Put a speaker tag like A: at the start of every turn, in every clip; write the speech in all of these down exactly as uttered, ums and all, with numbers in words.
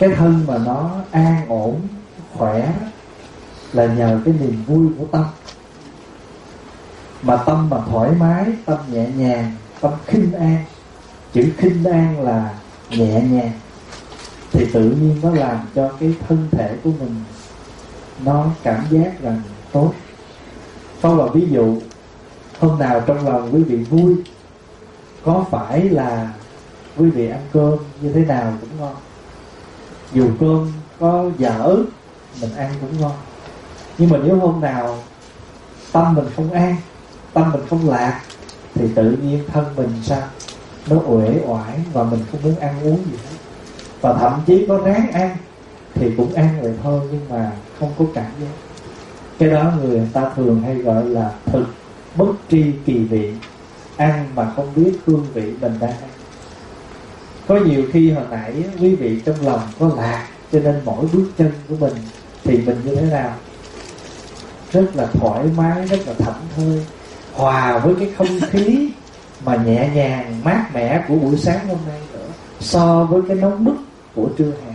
A: Cái thân mà nó an ổn, khỏe là nhờ cái niềm vui của tâm. Mà tâm mà thoải mái, tâm nhẹ nhàng, tâm khinh an. Chữ khinh an là nhẹ nhàng, thì tự nhiên nó làm cho cái thân thể của mình nó cảm giác rằng tốt. Có là ví dụ, hôm nào trong lòng quý vị vui, có phải là quý vị ăn cơm như thế nào cũng ngon. Dù cơm có dở, mình ăn cũng ngon. Nhưng mà nếu hôm nào tâm mình không an, tâm mình không lạc, thì tự nhiên thân mình sao? Nó uể oải và mình không muốn ăn uống gì hết. Và thậm chí có ráng ăn thì cũng ăn vậy thôi, nhưng mà không có cảm giác. Cái đó người ta thường hay gọi là thực bất tri kỳ vị, ăn mà không biết hương vị mình đang ăn. Có nhiều khi hồi nãy quý vị trong lòng có lạc, cho nên mỗi bước chân của mình thì mình như thế nào? Rất là thoải mái, rất là thảnh thơi, hòa với cái không khí mà nhẹ nhàng, mát mẻ của buổi sáng hôm nay nữa, so với cái nóng bức của trưa hè.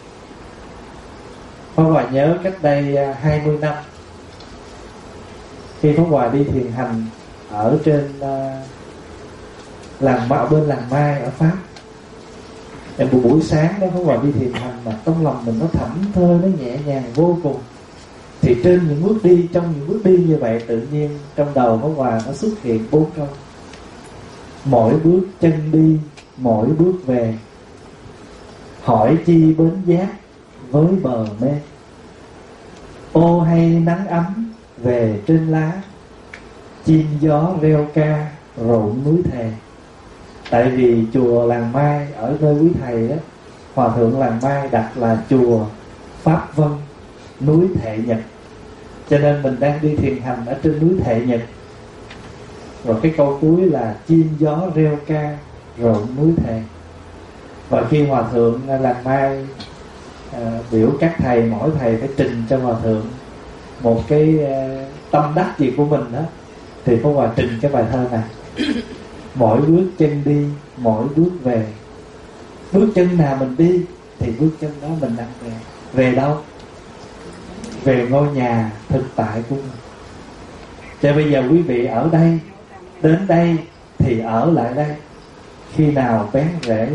A: Pháp Hòa nhớ cách đây hai mươi năm, khi Pháp Hòa đi thiền hành ở trên uh, làng ở bên làng Mai ở Pháp. Em buổi buổi sáng đó Pháp Hòa đi thiền hành mà trong lòng mình nó thảnh thơi, nó nhẹ nhàng vô cùng. Thì trên những bước đi, trong những bước đi như vậy, tự nhiên trong đầu Pháp Hòa nó xuất hiện bốn câu: mỗi bước chân đi, mỗi bước về, hỏi chi bến giác với bờ mê. Ô hay nắng ấm về trên lá, chim gió reo ca rộn núi thề. Tại vì chùa Làng Mai ở nơi quý thầy á, Hòa thượng Làng Mai đặt là chùa Pháp Vân, núi Thệ Nhật. Cho nên mình đang đi thiền hành ở trên núi Thệ Nhật. Rồi cái câu cuối là chim gió reo ca rộn núi thề. Và khi Hòa thượng Làng Mai à, biểu các thầy, mỗi thầy phải trình cho Hòa thượng một cái à, tâm đắc gì của mình đó, thì Pháp Hòa trình cái bài thơ này: mỗi bước chân đi, mỗi bước về. Bước chân nào mình đi thì bước chân đó mình đang về. Về đâu? Về ngôi nhà thực tại của mình. Cho bây giờ quý vị ở đây, đến đây thì ở lại đây. Khi nào bén rễ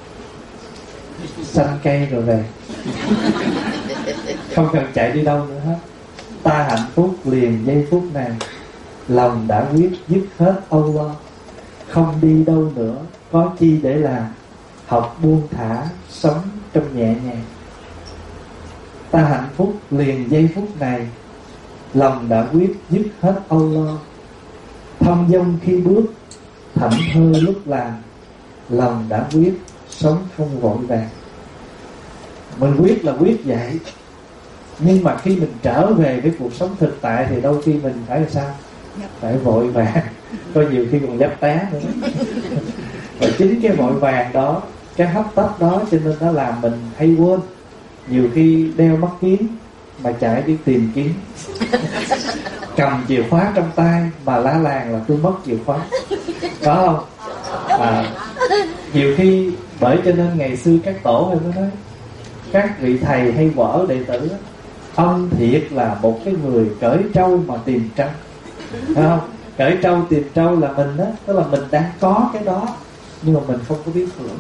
A: xanh cây rồi về, không cần chạy đi đâu nữa hết. Ta hạnh phúc liền giây phút này, lòng đã quyết dứt hết âu lo. Không đi đâu nữa, có chi để làm, học buông thả, sống trong nhẹ nhàng. Ta hạnh phúc liền giây phút này, lòng đã quyết dứt hết âu lo. Thông dong khi bước, thảnh thơi lúc làm, lòng đã quyết sống không vội vàng. Mình quyết là quyết vậy, nhưng mà khi mình trở về với cuộc sống thực tại thì đôi khi mình phải là sao? Phải vội vàng, có nhiều khi còn dấp té nữa. Và chính cái vội vàng đó, cái hấp tấp đó, cho nên nó làm mình hay quên. Nhiều khi đeo mắt kiếng mà chạy đi tìm kiếm, cầm chìa khóa trong tay mà la làng là tôi mất chìa khóa, có không? À, nhiều khi bởi cho nên ngày xưa các tổ hay mới nói, các vị thầy hay vợ đệ tử, ông thiệt là một cái người cởi trâu mà tìm trâu, phải không? Cởi trâu tìm trâu là mình đó, tức là mình đang có cái đó nhưng mà mình không có biết hưởng.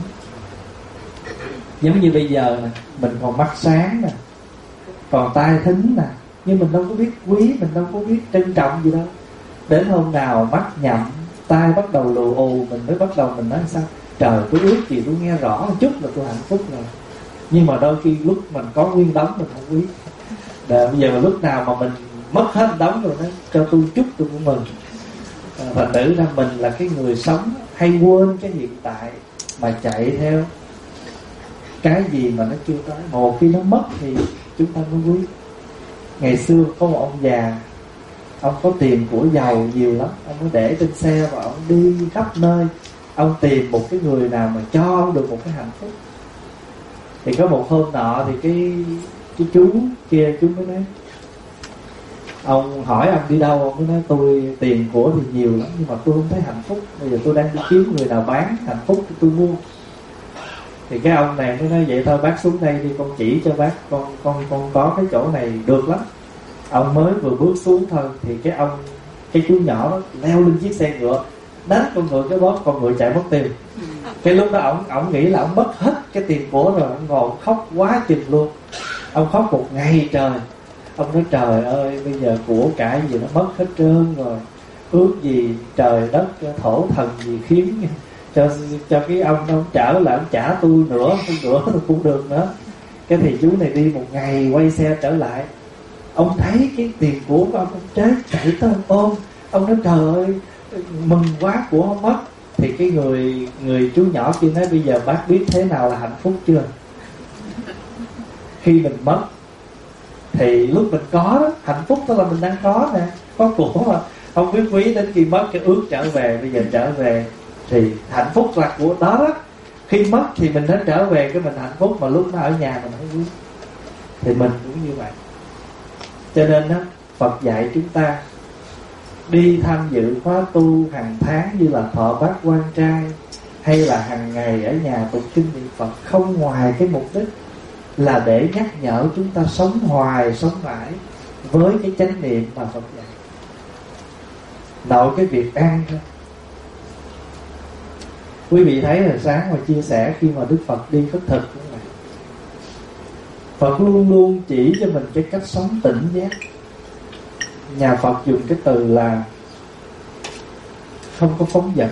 A: Giống như bây giờ nè, mình còn mắt sáng nè, còn tai thính nè, nhưng mình đâu có biết quý, mình đâu có biết trân trọng gì đâu. Đến hôm nào mắt nhậm, tai bắt đầu lù ù, mình mới bắt đầu mình nói sao? Trời, tôi ước gì tôi nghe rõ một chút là tôi hạnh phúc rồi. Nhưng mà đôi khi lúc mình có nguyên đống mình không quý. Để bây giờ mà lúc nào mà mình mất hết đống rồi, nói cho tôi chút tôi cũng mừng. Và tự ra mình là cái người sống hay quên cái hiện tại mà chạy theo cái gì mà nó chưa tới. Một khi nó mất thì chúng ta mới quý. Ngày xưa có một ông già, ông có tiền của giàu nhiều lắm, ông có để trên xe và ông đi khắp nơi, ông tìm một cái người nào mà cho ông được một cái hạnh phúc. Thì có một hôm nọ thì cái cái chú kia, chú mới nói, ông hỏi ông đi đâu, ông mới nói tôi tiền của thì nhiều lắm nhưng mà tôi không thấy hạnh phúc. Bây giờ tôi đang đi kiếm người nào bán hạnh phúc thì tôi mua. Thì cái ông này mới nói vậy thôi bác xuống đây đi, con chỉ cho bác, con con con có cái chỗ này được lắm. Ông mới vừa bước xuống thôi thì cái ông cái chú nhỏ đó leo lên chiếc xe ngựa, đánh con ngựa cái bóp, con ngựa chạy mất tiêu. Cái lúc đó ổng ổng nghĩ là ổng mất hết cái tiền của rồi, ổng ngồi khóc quá chừng luôn. Ông khóc một ngày trời. Ông nói trời ơi, bây giờ của cải gì nó mất hết trơn rồi, ước gì trời đất thổ thần gì khiến cho cho cái ông ông trở lại, ông trả tôi nữa, không nữa tôi cũng được nữa. Cái thì chú này đi một ngày quay xe trở lại, ông thấy cái tiền của của ông, ông trái chạy tới ông ôm. Ông nói trời ơi mừng quá, của không mất. Thì cái người người chú nhỏ kia nói bây giờ bác biết thế nào là hạnh phúc chưa? Khi mình mất thì lúc mình có đó, hạnh phúc đó là mình đang có nè, có của mà không biết quý, đến khi mất cái ước trở về. Bây giờ trở về thì hạnh phúc là của đó đó. Khi mất thì mình đến trở về cái mình hạnh phúc, mà lúc nó ở nhà mình không quý. Thì mình cũng như vậy. Cho nên đó, Phật dạy chúng ta đi tham dự khóa tu hàng tháng như là thọ bát quan trai, hay là hàng ngày ở nhà tụng kinh niệm Phật, không ngoài cái mục đích là để nhắc nhở chúng ta sống hoài, sống mãi với cái chánh niệm mà Phật dạy. Nội cái việc ăn thôi. Quý vị thấy là sáng mà chia sẻ khi mà Đức Phật đi khất thực cũng vậy. Phật luôn luôn chỉ cho mình cái cách sống tỉnh giác. Nhà Phật dùng cái từ là không có phóng dật.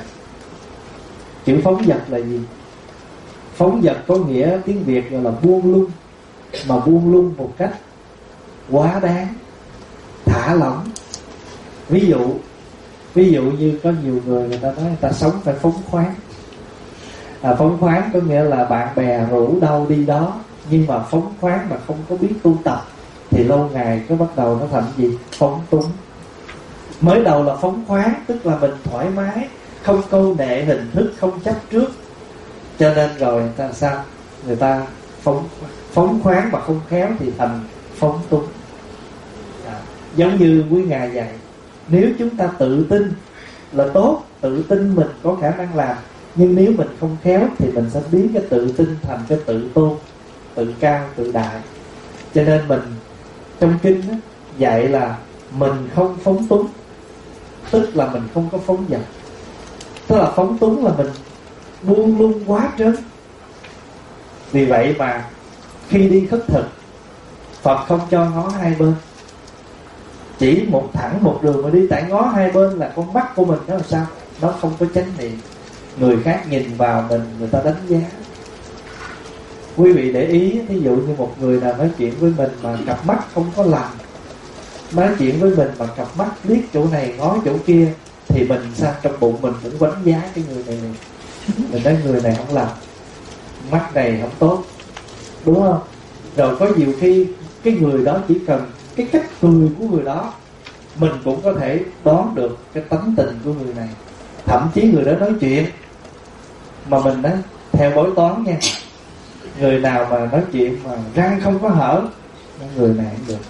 A: Chữ phóng dật là gì? Phóng dật có nghĩa tiếng Việt gọi là buông lung, mà buông lung một cách quá đáng, thả lỏng. Ví dụ Ví dụ như có nhiều người người ta nói người ta sống phải phóng khoáng. à, Phóng khoáng có nghĩa là bạn bè rủ đâu đi đó, nhưng mà phóng khoáng mà không có biết tu tập thì lâu ngày có bắt đầu nó thành gì? Phóng túng. Mới đầu là phóng khoáng, tức là mình thoải mái, không câu nệ hình thức, không chấp trước. Cho nên rồi người ta sao? Người ta phóng, phóng khoáng mà không khéo thì thành phóng túng. à, Giống như quý Ngài dạy, nếu chúng ta tự tin là tốt, tự tin mình có khả năng làm, nhưng nếu mình không khéo thì mình sẽ biến cái tự tin thành cái tự tôn, tự cao, tự đại. Cho nên mình trong kinh đó, dạy là mình không phóng túng, tức là mình không có phóng dật. Tức là phóng túng là mình buông lung quá trớn. Vì vậy mà khi đi khất thực, Phật không cho ngó hai bên, chỉ một thẳng một đường mà đi. Tại ngó hai bên là con mắt của mình đó là sao? Nó không có chánh niệm. Người khác nhìn vào mình, người ta đánh giá. Quý vị để ý, ví dụ như một người nào nói chuyện với mình mà cặp mắt không có lành, nói chuyện với mình mà cặp mắt liếc chỗ này ngó chỗ kia, thì mình sao? Trong bụng mình cũng đánh giá cái người này này. Mình nói người này không lành, mắt này không tốt, đúng không? Rồi có nhiều khi cái người đó chỉ cần cái cách cười của người đó, mình cũng có thể đoán được cái tánh tình của người này. Thậm chí người đó nói chuyện mà mình nói theo bói toán nha, người nào mà nói chuyện mà răng không có hở, người này không được.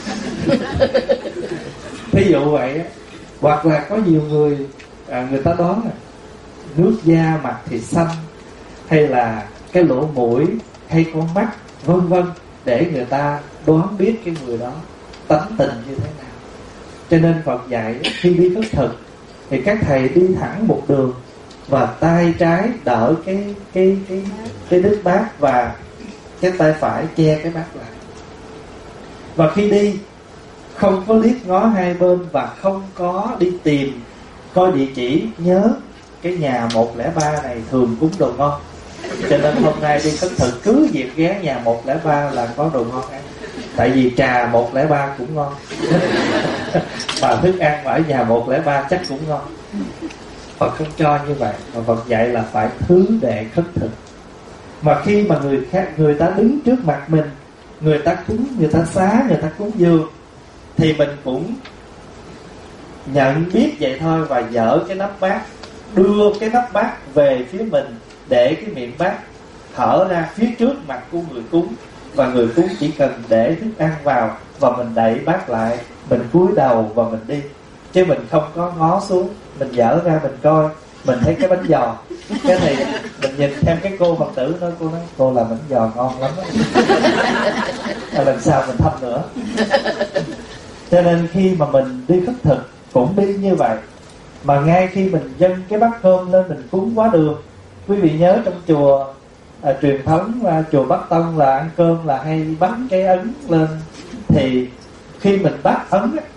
A: Thí dụ vậy. Hoặc là có nhiều người à, người ta đoán là nước da mặt thì xanh, hay là cái lỗ mũi, hay con mắt, vân vân, để người ta đoán biết cái người đó tánh tình như thế nào. Cho nên Phật dạy khi đi khất thực thì các thầy đi thẳng một đường, và tay trái đỡ cái cái cái cái đít bát, và cái tay phải che cái bát lại. Và khi đi không có liếc ngó hai bên, và không có đi tìm coi địa chỉ. Nhớ cái nhà một không ba này thường cúng đồ ngon, cho nên hôm nay đi khất thực cứ việc ghé nhà một không ba là có đồ ngon ăn. Tại vì trà một không ba cũng ngon mà thức ăn ở nhà một không ba chắc cũng ngon. Phật không cho như vậy, mà Phật dạy là phải thứ đệ khất thực. Mà khi mà người khác, người ta đứng trước mặt mình, người ta cúng, người ta xá, người ta cúng dường, thì mình cũng nhận biết vậy thôi, và dỡ cái nắp bát, đưa cái nắp bát về phía mình, để cái miệng bát hở ra phía trước mặt của người cúng, và người cúng chỉ cần để thức ăn vào và mình đẩy bát lại, mình cúi đầu và mình đi, chứ mình không có ngó xuống. Mình dở ra mình coi, Mình thấy cái bánh giò, cái thì mình nhìn thêm cái cô Phật tử nói, cô nói cô làm bánh giò ngon lắm đó. Lần sau mình thăm nữa. Cho nên khi mà mình đi khất thực cũng đi như vậy. Mà ngay khi mình dâng cái bát cơm lên mình cúng quá đường. Quý vị nhớ trong chùa à, truyền thống à, chùa Bắc Tông là ăn cơm là hay bắt cái ấn lên. Thì khi mình bắt ấn á,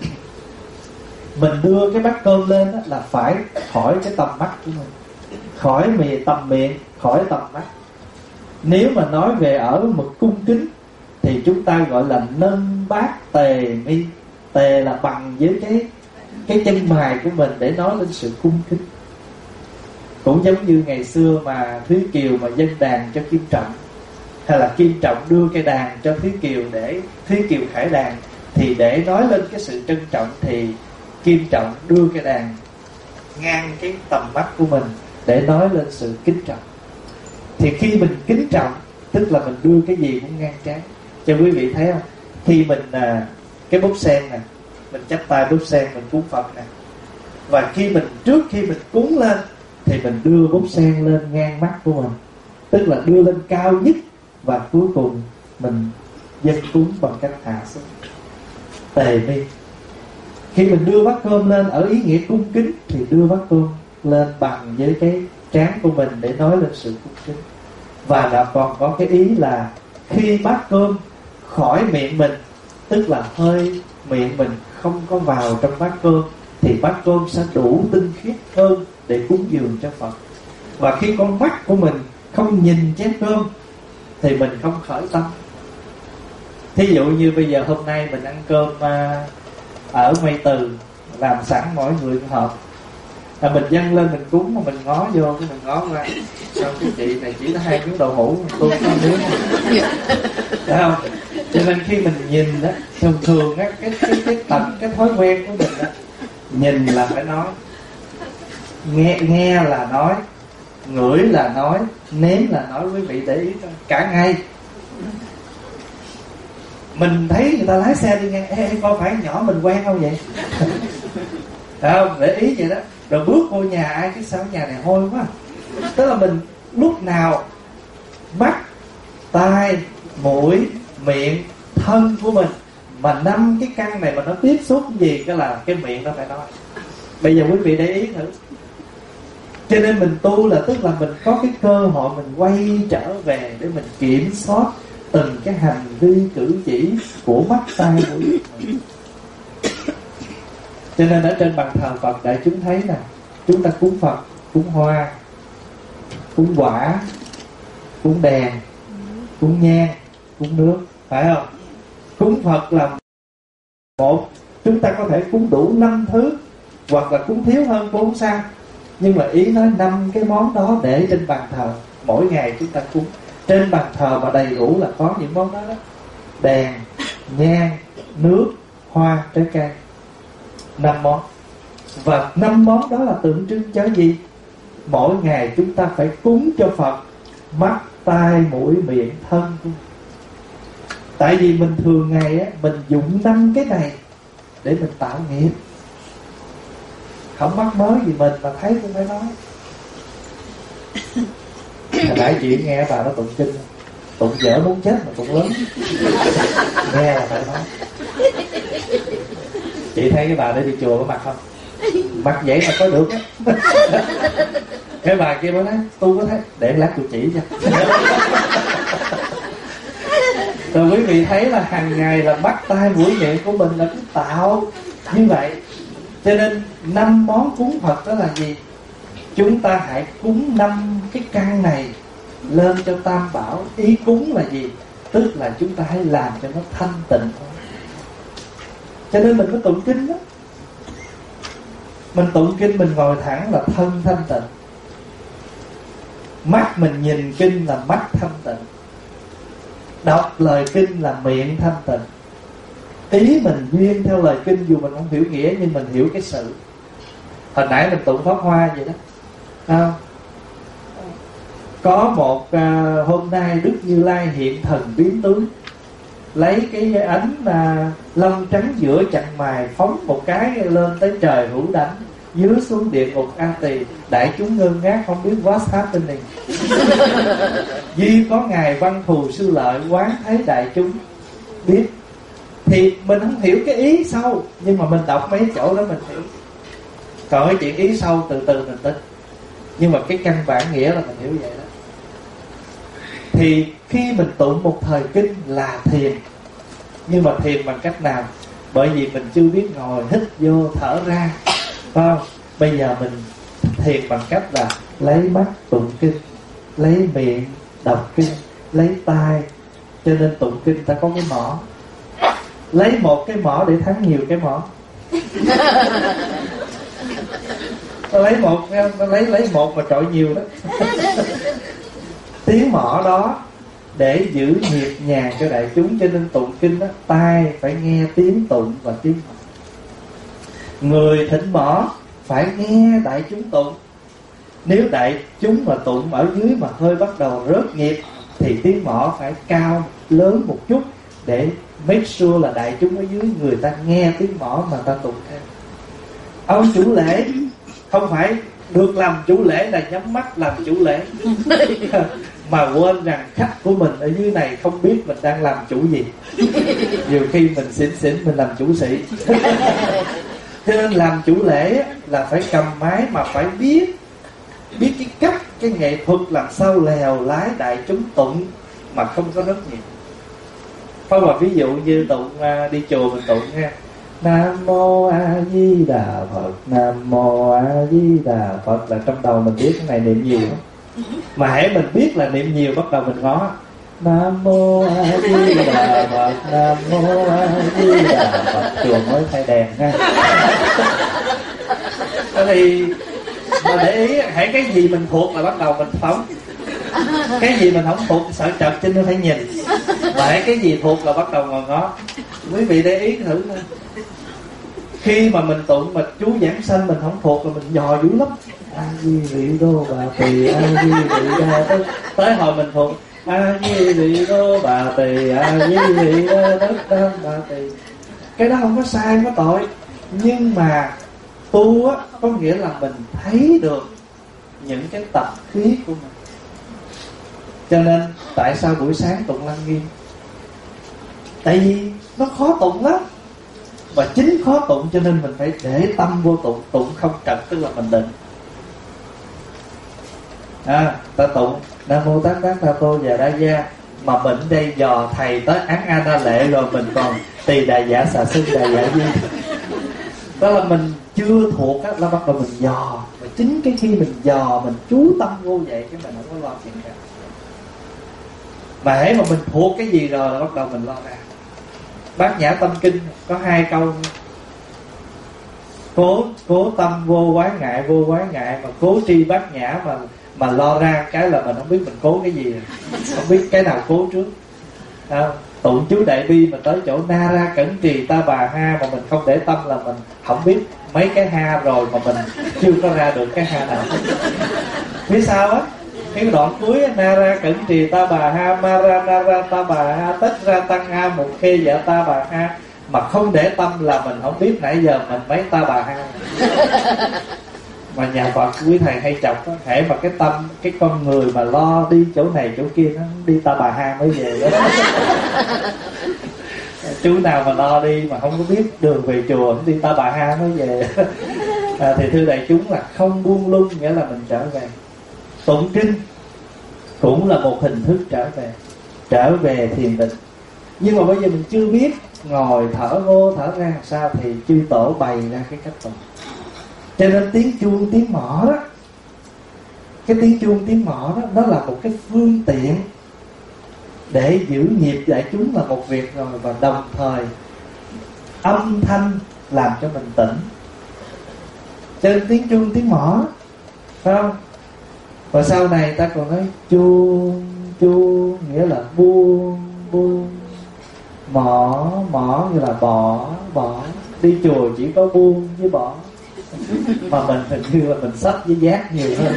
A: mình đưa cái bát cơm lên á, là phải khỏi cái tầm mắt của mình, khỏi miệng tầm miệng, khỏi tầm mắt. Nếu mà nói về ở mực cung kính thì chúng ta gọi là nâng bát tề mi. Tề là bằng với cái cái chân mày của mình để nói lên sự cung kính. Cũng giống như ngày xưa mà Thúy Kiều mà dâng đàn cho Kim Trọng, hay là Kim Trọng đưa cái đàn cho Thúy Kiều để Thúy Kiều khải đàn, thì để nói lên cái sự trân trọng thì Kim Trọng đưa cái đàn ngang cái tầm mắt của mình để nói lên sự kính trọng. Thì khi mình kính trọng tức là mình đưa cái gì cũng ngang trái. Cho quý vị thấy không? Khi mình à, cái búp sen nè, mình chắp tay búp sen mình cúng Phật nè, và khi mình trước khi mình cúng lên thì mình đưa búp sen lên ngang mắt của mình, tức là đưa lên cao nhất, và cuối cùng mình dâng cúng bằng cách hạ xuống tề mi. Khi mình đưa bát cơm lên ở ý nghĩa cung kính thì đưa bát cơm lên bằng với cái trán của mình để nói lên sự cung kính. Và đã còn có cái ý là khi bát cơm khỏi miệng mình, tức là hơi miệng mình không có vào trong bát cơm, thì bát cơm sẽ đủ tinh khiết hơn để cúng dường cho Phật. Và khi con mắt của mình không nhìn chén cơm thì mình không khởi tâm. Thí dụ như bây giờ hôm nay mình ăn cơm à, ở Mây Từ làm sẵn mỗi người một hộp, là mình dâng lên mình cúng mà mình ngó vô, cái mình ngó qua sao cái chị này chỉ có hai miếng đậu hũ, tôi có miếng, phải không? Cho nên khi mình nhìn đó, thường thường á, cái cái cái tật cái thói quen của mình đó, nhìn là phải nói, nghe nghe là nói, ngửi là nói, nếm là nói. Quý vị để ý thôi, cả ngày mình thấy người ta lái xe đi ngang, ê, coi phải nhỏ mình quen không vậy? Phải không? Để ý vậy đó. Rồi bước vô nhà ai cái sao nhà này hôi quá. Tức là mình lúc nào mắt, tai, mũi, miệng, thân của mình mà năm cái căn này mà nó tiếp xúc gì cái là cái miệng nó phải nói. Bây giờ quý vị để ý thử. Cho nên mình tu là tức là mình có cái cơ hội mình quay trở về để mình kiểm soát từng cái hành vi cử chỉ của mắt, tai, mũi. Cho nên ở trên bàn thờ Phật đại chúng thấy nè, chúng ta cúng Phật, cúng hoa, cúng quả, cúng đèn, cúng nhang, cúng nước, phải không? Cúng Phật là một, chúng ta có thể cúng đủ năm thứ, hoặc là cúng thiếu hơn cũng không sao. Nhưng mà ý nói năm cái món đó để trên bàn thờ, mỗi ngày chúng ta cúng. Trên bàn thờ mà đầy đủ là có những món đó đó: đèn, nhang, nước, hoa, trái cây. Năm món. Và năm món đó là tượng trưng cho gì? Mỗi ngày chúng ta phải cúng cho Phật mắt, tai, mũi, miệng, thân. Tại vì mình thường ngày á, mình dụng năm cái này để mình tạo nghiệp. Không mắc mới gì mình mà thấy cũng phải nói. Hồi nãy chị nghe bà nó tụng kinh, tụng dở muốn chết mà tụng lớn. Nghe là phải nói. Chị thấy cái bà để đi chùa có mặt không? Mặt vậy mà có được á. Cái bà kia mới nói tu có thấy, để lát tôi chỉ cho. Rồi quý vị thấy là hàng ngày là mắt, tai, mũi, miệng của mình là cứ tạo như vậy. Cho nên năm món cúng Phật đó là gì? Chúng ta hãy cúng năm cái căn này lên cho Tam Bảo. Ý cúng là gì? Tức là chúng ta hãy làm cho nó thanh tịnh thôi. Cho nên mình có tụng kinh đó. Mình tụng kinh mình ngồi thẳng là thân thanh tịnh. Mắt mình nhìn kinh là mắt thanh tịnh. Đọc lời kinh là miệng thanh tịnh. Ý mình duyên theo lời kinh, dù mình không hiểu nghĩa nhưng mình hiểu cái sự. Hồi nãy mình tụng Pháp Hoa vậy đó à, có một à, hôm nay Đức Như Lai hiện thần biến tướng, lấy cái ánh à, lông trắng giữa chặn mài phóng một cái lên tới trời hữu đánh, dưới xuống địa ngục A Tỳ, đại chúng ngơ ngác không biết what's happening. Duy có ngài Văn Thù Sư Lợi quán thấy đại chúng biết. Thì mình không hiểu cái ý sâu, nhưng mà mình đọc mấy chỗ đó mình hiểu. Còn cái chuyện ý sâu từ từ mình tin, nhưng mà cái căn bản nghĩa là mình hiểu vậy đó. Thì khi mình tụng một thời kinh là thiền, nhưng mà thiền bằng cách nào? Bởi vì mình chưa biết ngồi hít vô thở ra, phải không? Bây giờ mình thiền bằng cách là lấy mắt tụng kinh, lấy miệng đọc kinh, lấy tai. Cho nên tụng kinh ta có cái mỏ, lấy một cái mỏ để thắng nhiều cái mỏ. Ta lấy một, ta lấy lấy một mà trội nhiều đó. Tiếng mỏ đó để giữ nhịp nhàng cho đại chúng. Cho nên tụng kinh đó, tai phải nghe tiếng tụng và tiếng mỏ. Người thỉnh mỏ phải nghe đại chúng tụng. Nếu đại chúng mà tụng ở dưới mà hơi bắt đầu rớt nhịp, thì tiếng mỏ phải cao lớn một chút, để make sure là đại chúng ở dưới người ta nghe tiếng mỏ mà ta tụng theo. Ông chủ lễ không phải được làm chủ lễ là nhắm mắt làm chủ lễ, mà quên rằng khách của mình ở dưới này không biết mình đang làm chủ gì. Nhiều khi mình xỉn xỉn mình làm chủ sĩ. Cho nên làm chủ lễ là phải cầm máy, mà phải biết biết cái cách, cái nghệ thuật làm sao lèo lái đại chúng tụng mà không có rất nhiều. Thôi mà ví dụ như tụng đi chùa mình tụng ha, Nam Mô A Di Đà Phật, Nam Mô A Di Đà Phật, là trong đầu mình biết cái này niệm nhiều lắm. Mà hãy mình biết là niệm nhiều, bắt đầu mình ngó Nam Mô A Di Đà Phật, Nam Mô A Di Đà Phật, chùa mới thay đèn ha. Thì mà để ý, hãy cái gì mình thuộc là bắt đầu mình phóng, cái gì mình không thuộc sợ chật cho nên phải nhìn. Mà hãy cái gì thuộc là bắt đầu ngồi ngó. Quý vị để ý thử nữa. Khi mà mình tụng mà chú giảng sanh mình không thuộc là mình dò dữ lắm. A Di Vị Đô Bà Tỳ, A Di Vị Đô, tới, tới hồi mình thuộc A Di Vị Đô Bà Tỳ, A Di Vị Đô Đất Đam Bà Tỳ. Cái đó không có sai, không có tội. Nhưng mà tu á, có nghĩa là mình thấy được những cái tập khí của mình. Cho nên tại sao buổi sáng tụng Lăng Nghiêm? Tại vì nó khó tụng lắm. Và chính khó tụng cho nên mình phải để tâm vô tụng. Tụng không trật tức là mình định. À, ta tụng Nam Mô Tát Tát Ta Tô Già Đa Gia, mà mình đây dò thầy tới án A Na Lệ rồi mình còn tỳ đà dạ xà xưng đà dạ di. Đó là mình chưa thuộc á, là bắt đầu mình dò. Và chính cái khi mình dò, mình chú tâm vô vậy, cái mình không có lo chuyện cả. Mà hễ mà mình thuộc cái gì rồi là bắt đầu mình lo ra. Bát Nhã Tâm Kinh có hai câu: Cố cố tâm vô quái ngại, vô quái ngại, mà cố tri bát nhã, mà mà lo ra cái là mình không biết mình cố cái gì, không biết cái nào cố trước. À, tụng chú Đại Bi mà tới chỗ Na Ra Cẩn Trì Ta Bà Ha mà mình không để tâm là mình không biết mấy cái ha rồi, mà mình chưa có ra được cái ha nào. Biết sao á? Cái đoạn cuối Na Ra Cẩn Trì Ta Bà Ha, Ma Ra Na Ra Ta Bà Ha, Tất Ra Tăng A Một Khê Dạ Ta Bà Ha, mà không để tâm là mình không biết nãy giờ mình mấy Ta Bà Ha. Mà nhà Phật quý thầy hay chọc đó, hễ mà cái tâm, cái con người mà lo đi chỗ này chỗ kia, nó đi Ta Bà Ha mới về đó. Chú nào mà lo đi mà không có biết đường về chùa, đi Ta Bà Ha mới về. À, thì thưa đại chúng là không buông lung, nghĩa là mình trở về. Tụng kinh cũng là một hình thức trở về, trở về thiền định. Nhưng mà bây giờ mình chưa biết ngồi thở vô thở ra làm sao, thì chư tổ bày ra cái cách tụng. Cho nên tiếng chuông tiếng mõ đó, cái tiếng chuông tiếng mõ đó, nó là một cái phương tiện để giữ nhịp đại chúng là một việc rồi, và đồng thời âm thanh làm cho mình tỉnh. Cho nên tiếng chuông tiếng mõ, phải không? Và sau này ta còn nói chuông chuông nghĩa là buông buông, mỏ mỏ như là bỏ bỏ. Đi chùa chỉ có buông với bỏ, mà mình hình như là mình sách với giác nhiều hơn.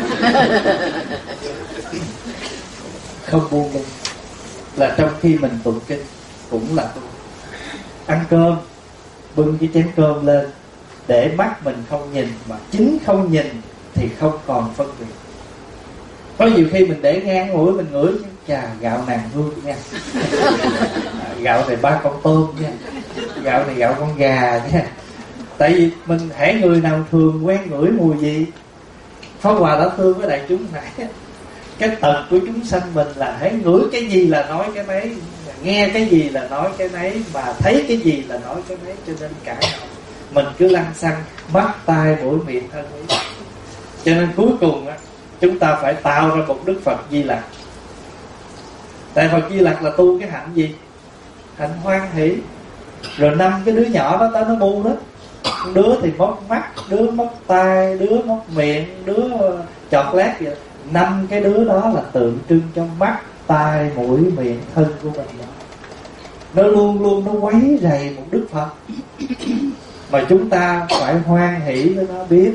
A: Không buông luôn. Là trong khi mình tụng kinh cũng là tu. Ăn cơm, bưng cái chén cơm lên, để mắt mình không nhìn, mà chính không nhìn thì không còn phân biệt. Có nhiều khi mình để ngang mũi mình ngửi, chà gạo nàng hương nha, gạo này ba con tôm nha, gạo này gạo con gà nha. Tại vì mình hễ người nào thường quen ngửi mùi gì, Pháp Hòa đã thương với đại chúng này, cái tật của chúng sanh mình là hễ ngửi cái gì là nói cái nấy, nghe cái gì là nói cái nấy, mà thấy cái gì là nói cái nấy. Cho nên cả mình cứ lăng xăng mắt tai mũi miệng thân ý. Cho nên cuối cùng á, chúng ta phải tạo ra một Đức Phật Di Lặc. Tại Phật Di Lặc là tu cái hạnh gì? Hạnh hoan hỷ. Rồi năm cái đứa nhỏ đó tới nó bu đó, đứa thì móc mắt, đứa móc tai, đứa móc miệng, đứa chọt lát vậy. Năm cái đứa đó là tượng trưng cho mắt, tai, mũi, miệng, thân của mình đó. Nó luôn luôn nó quấy rầy một Đức Phật, mà chúng ta phải hoan hỷ với nó, biết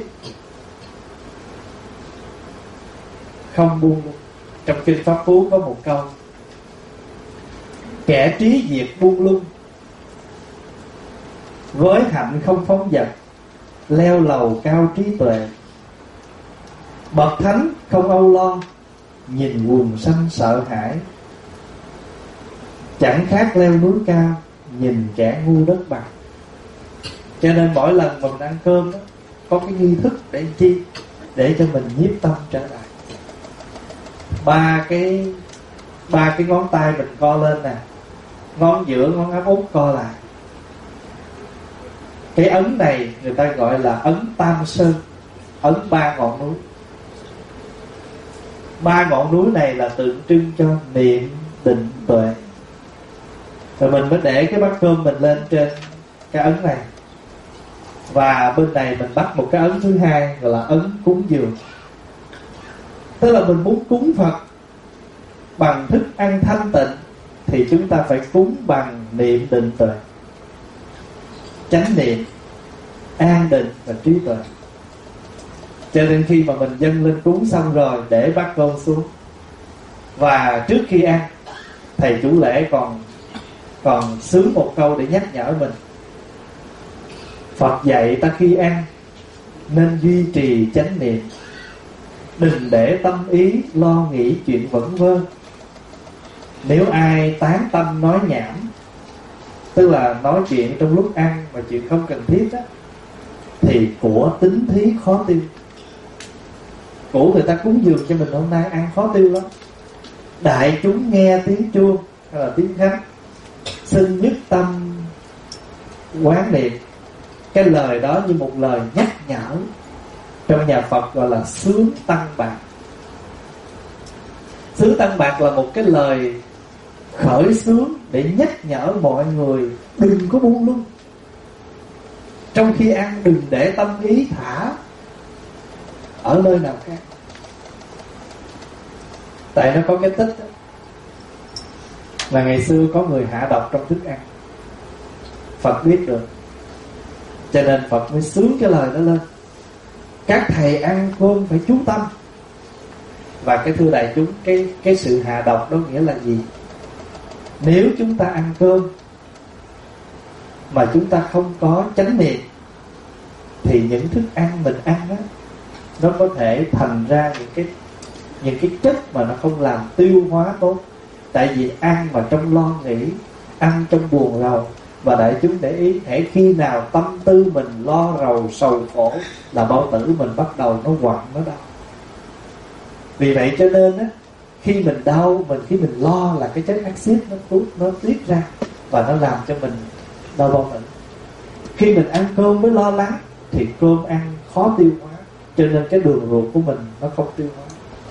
A: không buông luôn. Trong kinh Pháp Phú có một câu: kẻ trí diệt buông lung, với hạnh không phóng dật, leo lầu cao trí tuệ. Bậc thánh không âu lo, nhìn quần sanh sợ hãi. Chẳng khác leo núi cao, nhìn kẻ ngu đất bằng. Cho nên mỗi lần mình ăn cơm đó, có cái nghi thức để chi? Để cho mình nhiếp tâm trở lại. Ba cái ba cái ngón tay mình co lên nè, ngón giữa, ngón áp út co lại. Cái ấn này người ta gọi là ấn Tam Sơn, ấn ba ngọn núi. Ba ngọn núi này là tượng trưng cho niệm, định, tuệ. Rồi mình mới để cái bát cơm mình lên trên cái ấn này, và bên này mình bắt một cái ấn thứ hai gọi là ấn cúng dường. Tức là mình muốn cúng Phật bằng thức ăn thanh tịnh, thì chúng ta phải cúng bằng niệm, định, tuệ, chánh niệm, an định và trí tuệ. Cho nên khi mà mình dâng lên cúng xong rồi, để bát cơm xuống, và trước khi ăn, thầy chủ lễ còn còn xướng một câu để nhắc nhở mình. Phật dạy ta khi ăn nên duy trì chánh niệm, đừng để tâm ý lo nghĩ chuyện vẩn vơ. Nếu ai tán tâm nói nhảm, tức là nói chuyện trong lúc ăn mà chuyện không cần thiết á, thì của tín thí khó tiêu. Của người ta cúng dường cho mình hôm nay ăn khó tiêu lắm. Đại chúng nghe tiếng chuông hay là tiếng khánh, xin nhất tâm quán niệm. Cái lời đó như một lời nhắc nhở. Trong nhà Phật gọi là xướng tăng bạc. Xướng tăng bạc là một cái lời khởi xướng để nhắc nhở mọi người đừng có buông lung. Trong khi ăn đừng để tâm ý thả ở nơi nào khác. Tại nó có cái tích đó, là ngày xưa có người hạ độc trong thức ăn. Phật biết được, cho nên Phật mới xướng cái lời đó lên: các thầy ăn cơm phải chú tâm. Và cái thưa đại chúng, cái, cái sự hạ độc đó nghĩa là gì? Nếu chúng ta ăn cơm mà chúng ta không có chánh niệm, thì những thức ăn mình ăn đó, nó có thể thành ra những cái những cái chất mà nó không làm tiêu hóa tốt. Tại vì ăn mà trong lo nghĩ, ăn trong buồn rầu. Và đại chúng để ý, hễ khi nào tâm tư mình lo rầu sầu khổ là bao tử mình bắt đầu nó quặn, nó đau. Vì vậy cho nên á, khi mình đau, mình khi mình lo là cái chất axit nó tuốt, nó tiết ra và nó làm cho mình đau bao tử. Khi mình ăn cơm mới lo lắng thì cơm ăn khó tiêu hóa, cho nên cái đường ruột của mình nó không tiêu hóa.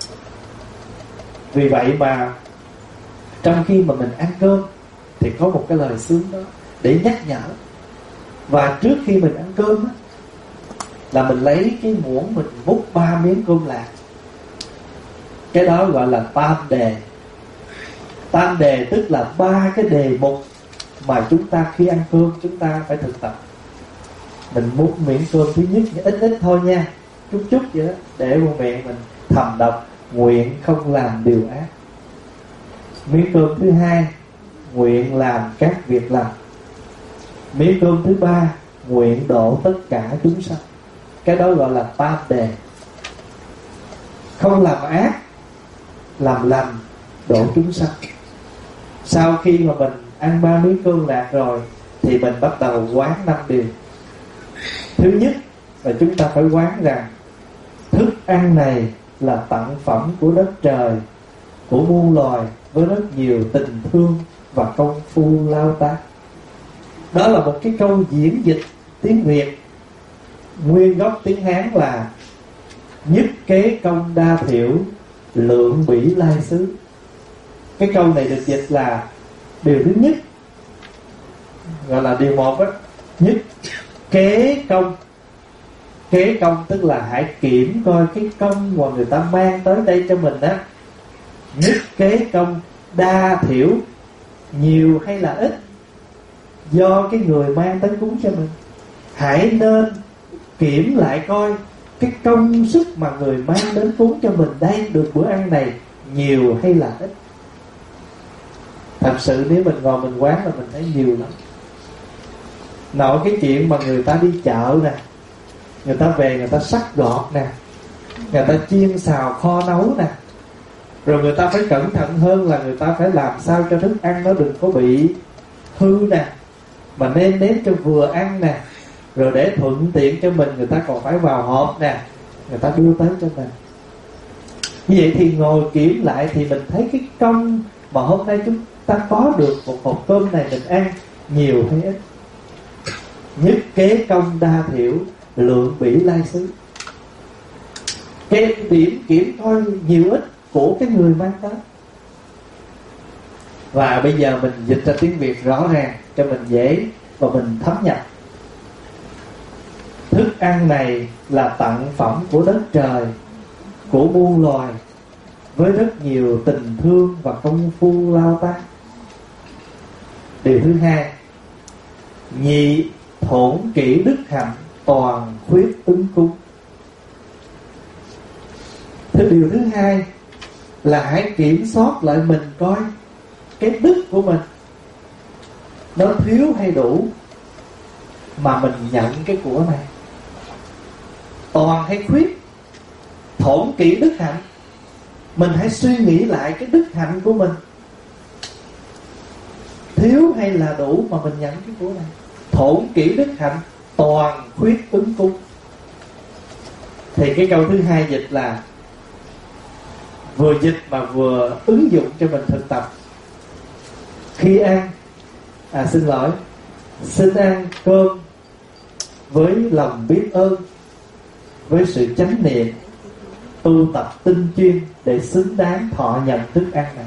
A: Vì vậy mà trong khi mà mình ăn cơm thì có một cái lời xướng đó để nhắc nhở. Và trước khi mình ăn cơm á, là mình lấy cái muỗng mình múc ba miếng cơm lạc. Cái đó gọi là tam đề. Tam đề tức là ba cái đề mục mà chúng ta khi ăn cơm chúng ta phải thực tập. Mình múc miếng cơm thứ nhất ít ít thôi nha, chút chút vậy đó, để vào miệng mình thầm đọc nguyện không làm điều ác. Miếng cơm thứ hai, nguyện làm các việc lành. Miếng cơm thứ ba, nguyện độ tất cả chúng sanh. Cái đó gọi là tam đề. Không làm ác, làm lành, độ chúng sanh. Sau khi mà mình ăn ba miếng cơm lạc rồi thì mình bắt đầu quán năm điều. Thứ nhất là chúng ta phải quán rằng thức ăn này là tặng phẩm của đất trời, của muôn loài, với rất nhiều tình thương và công phu lao tác. Đó là một cái câu diễn dịch tiếng Việt. Nguyên gốc tiếng Hán là nhất kế công đa thiểu, lượng bỉ lai xứ. Cái câu này được dịch là điều thứ nhất, gọi là điều một á, nhất kế công. Kế công tức là hãy kiểm coi cái công mà người ta mang tới đây cho mình á, nhất kế công đa thiểu, nhiều hay là ít, do cái người mang tới cúng cho mình. Hãy nên kiểm lại coi cái công sức mà người mang đến cúng cho mình đây, được bữa ăn này, nhiều hay là ít. Thật sự nếu mình ngồi mình quán là mình thấy nhiều lắm. Nội cái chuyện mà người ta đi chợ nè, người ta về người ta sắc gọt nè, người ta chiên xào kho nấu nè, rồi người ta phải cẩn thận hơn là người ta phải làm sao cho thức ăn nó đừng có bị hư nè, mà nêm nếm cho vừa ăn nè, rồi để thuận tiện cho mình người ta còn phải vào hộp nè, người ta đưa tới cho mình. Như vậy thì ngồi kiểm lại thì mình thấy cái công mà hôm nay chúng ta có được một hộp cơm này mình ăn nhiều hay ít. Nhất kế công đa thiểu, lượng bỉ lai xứ. Cái điểm kiểm thôi nhiều ít của cái người mang tới. Và bây giờ mình dịch ra tiếng Việt rõ ràng cho mình dễ và mình thấm nhập. Thức ăn này là tặng phẩm của đất trời, của muôn loài, với rất nhiều tình thương và công phu lao tác. Điều thứ hai, nhị thổn kỷ đức hạnh, toàn khuyết ứng cung. Thứ điều thứ hai là hãy kiểm soát lại mình coi cái đức của mình nó thiếu hay đủ mà mình nhận cái của này. Toàn hay khuyết? Thổn kỷ đức hạnh, mình hãy suy nghĩ lại cái đức hạnh của mình thiếu hay là đủ mà mình nhận cái của này. Thổn kỷ đức hạnh, toàn khuyết ứng cung. Thì cái câu thứ hai dịch là vừa dịch mà vừa ứng dụng cho mình thực tập. Khi ăn, à xin lỗi, xin ăn cơm với lòng biết ơn, với sự chánh niệm, tu tập tinh chuyên để xứng đáng thọ nhận thức ăn này.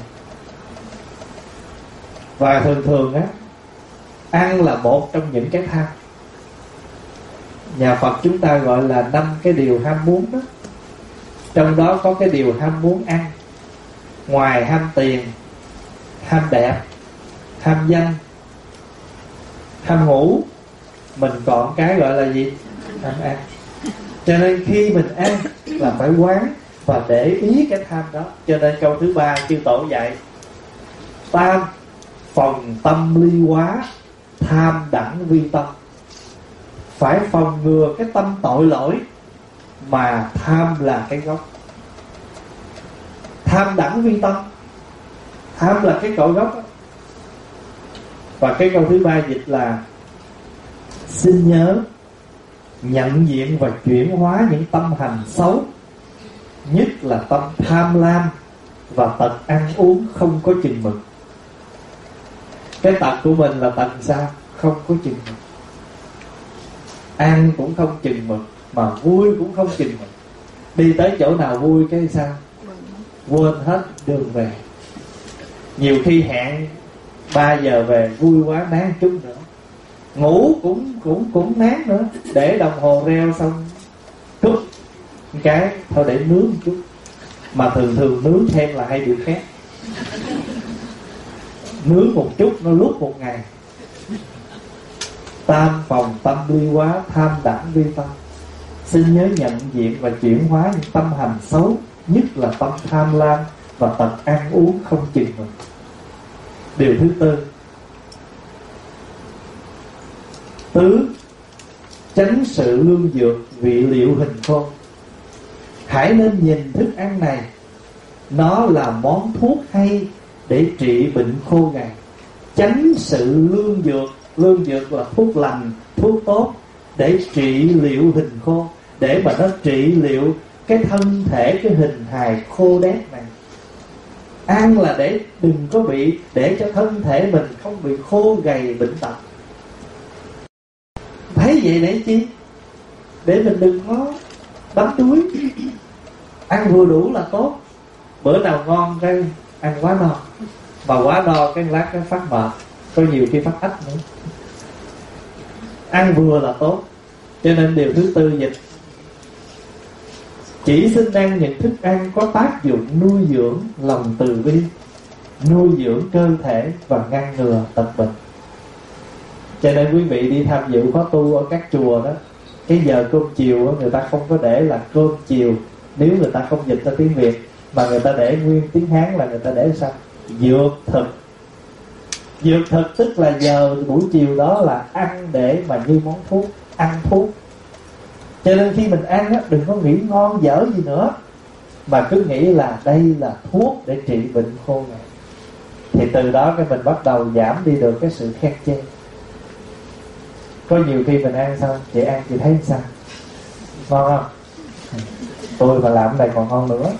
A: Và thường thường á, ăn là một trong những cái tham. Nhà Phật chúng ta gọi là năm cái điều ham muốn đó. Trong đó có cái điều ham muốn ăn. Ngoài ham tiền, ham đẹp, ham danh, ham ngủ, mình còn cái gọi là gì? Ham ăn. Cho nên khi mình ăn là phải quán và để ý cái tham đó. Cho nên câu thứ ba chư tổ dạy tam phòng tâm ly quá, tham đẳng vi tâm. Phải phòng ngừa cái tâm tội lỗi mà tham là cái gốc. Tham đẳng vi tâm, tham là cái cội gốc đó. Và cái câu thứ ba dịch là xin nhớ nhận diện và chuyển hóa những tâm hành xấu, nhất là tâm tham lam và tật ăn uống không có chừng mực. Cái tật của mình là tật sao? Không có chừng mực. Ăn cũng không chừng mực, mà vui cũng không chừng mực. Đi tới chỗ nào vui cái sao? Quên hết đường về. Nhiều khi hẹn ba giờ về vui quá nán chút nữa. Ngủ cũng cũng cũng nán nữa. Để đồng hồ reo xong chút cái thôi để nướng một chút. Mà thường thường nướng thêm là hay bị khét. Nướng một chút nó lúc một ngày. Tam phòng tâm ly quá, tham đẳng vi tâm. Xin nhớ nhận diện và chuyển hóa những tâm hành xấu, nhất là tâm tham lam và tật ăn uống không chừng mực. Điều thứ tư, tứ tránh sự lương dược vị liệu hình khô. Hãy nên nhìn thức ăn này, nó là món thuốc hay để trị bệnh khô gầy. Tránh sự lương dược, lương dược là thuốc lành, thuốc tốt, để trị liệu hình khô, để mà nó trị liệu cái thân thể, cái hình hài khô đét này. Ăn là để đừng có bị, để cho thân thể mình không bị khô gầy bệnh tật. Thấy vậy để chi? Để mình đừng có đắm đuối. Ăn vừa đủ là tốt. Bữa nào ngon cái ăn quá no, mà quá no cái lát cái phát mệt, có nhiều khi phát ách nữa. Ăn vừa là tốt. Cho nên điều thứ tư dịch: chỉ xin ăn những thức ăn có tác dụng nuôi dưỡng lòng từ bi, nuôi dưỡng cơ thể và ngăn ngừa tật bệnh. Cho nên quý vị đi tham dự khóa tu ở các chùa đó, cái giờ cơm chiều đó, người ta không có để là cơm chiều, nếu người ta không dịch ra tiếng Việt, mà người ta để nguyên tiếng Hán là người ta để sao? Dược thực. Dược thực tức là giờ buổi chiều đó là ăn để mà như món thuốc, ăn thuốc. Cho nên khi mình ăn á, đừng có nghĩ ngon dở gì nữa, mà cứ nghĩ là đây là thuốc để trị bệnh khô này. Thì từ đó cái mình bắt đầu giảm đi được cái sự khen chê. Có nhiều khi mình ăn xong, chị ăn chị thấy sao? Ngon không? Tôi mà làm cái này còn ngon nữa.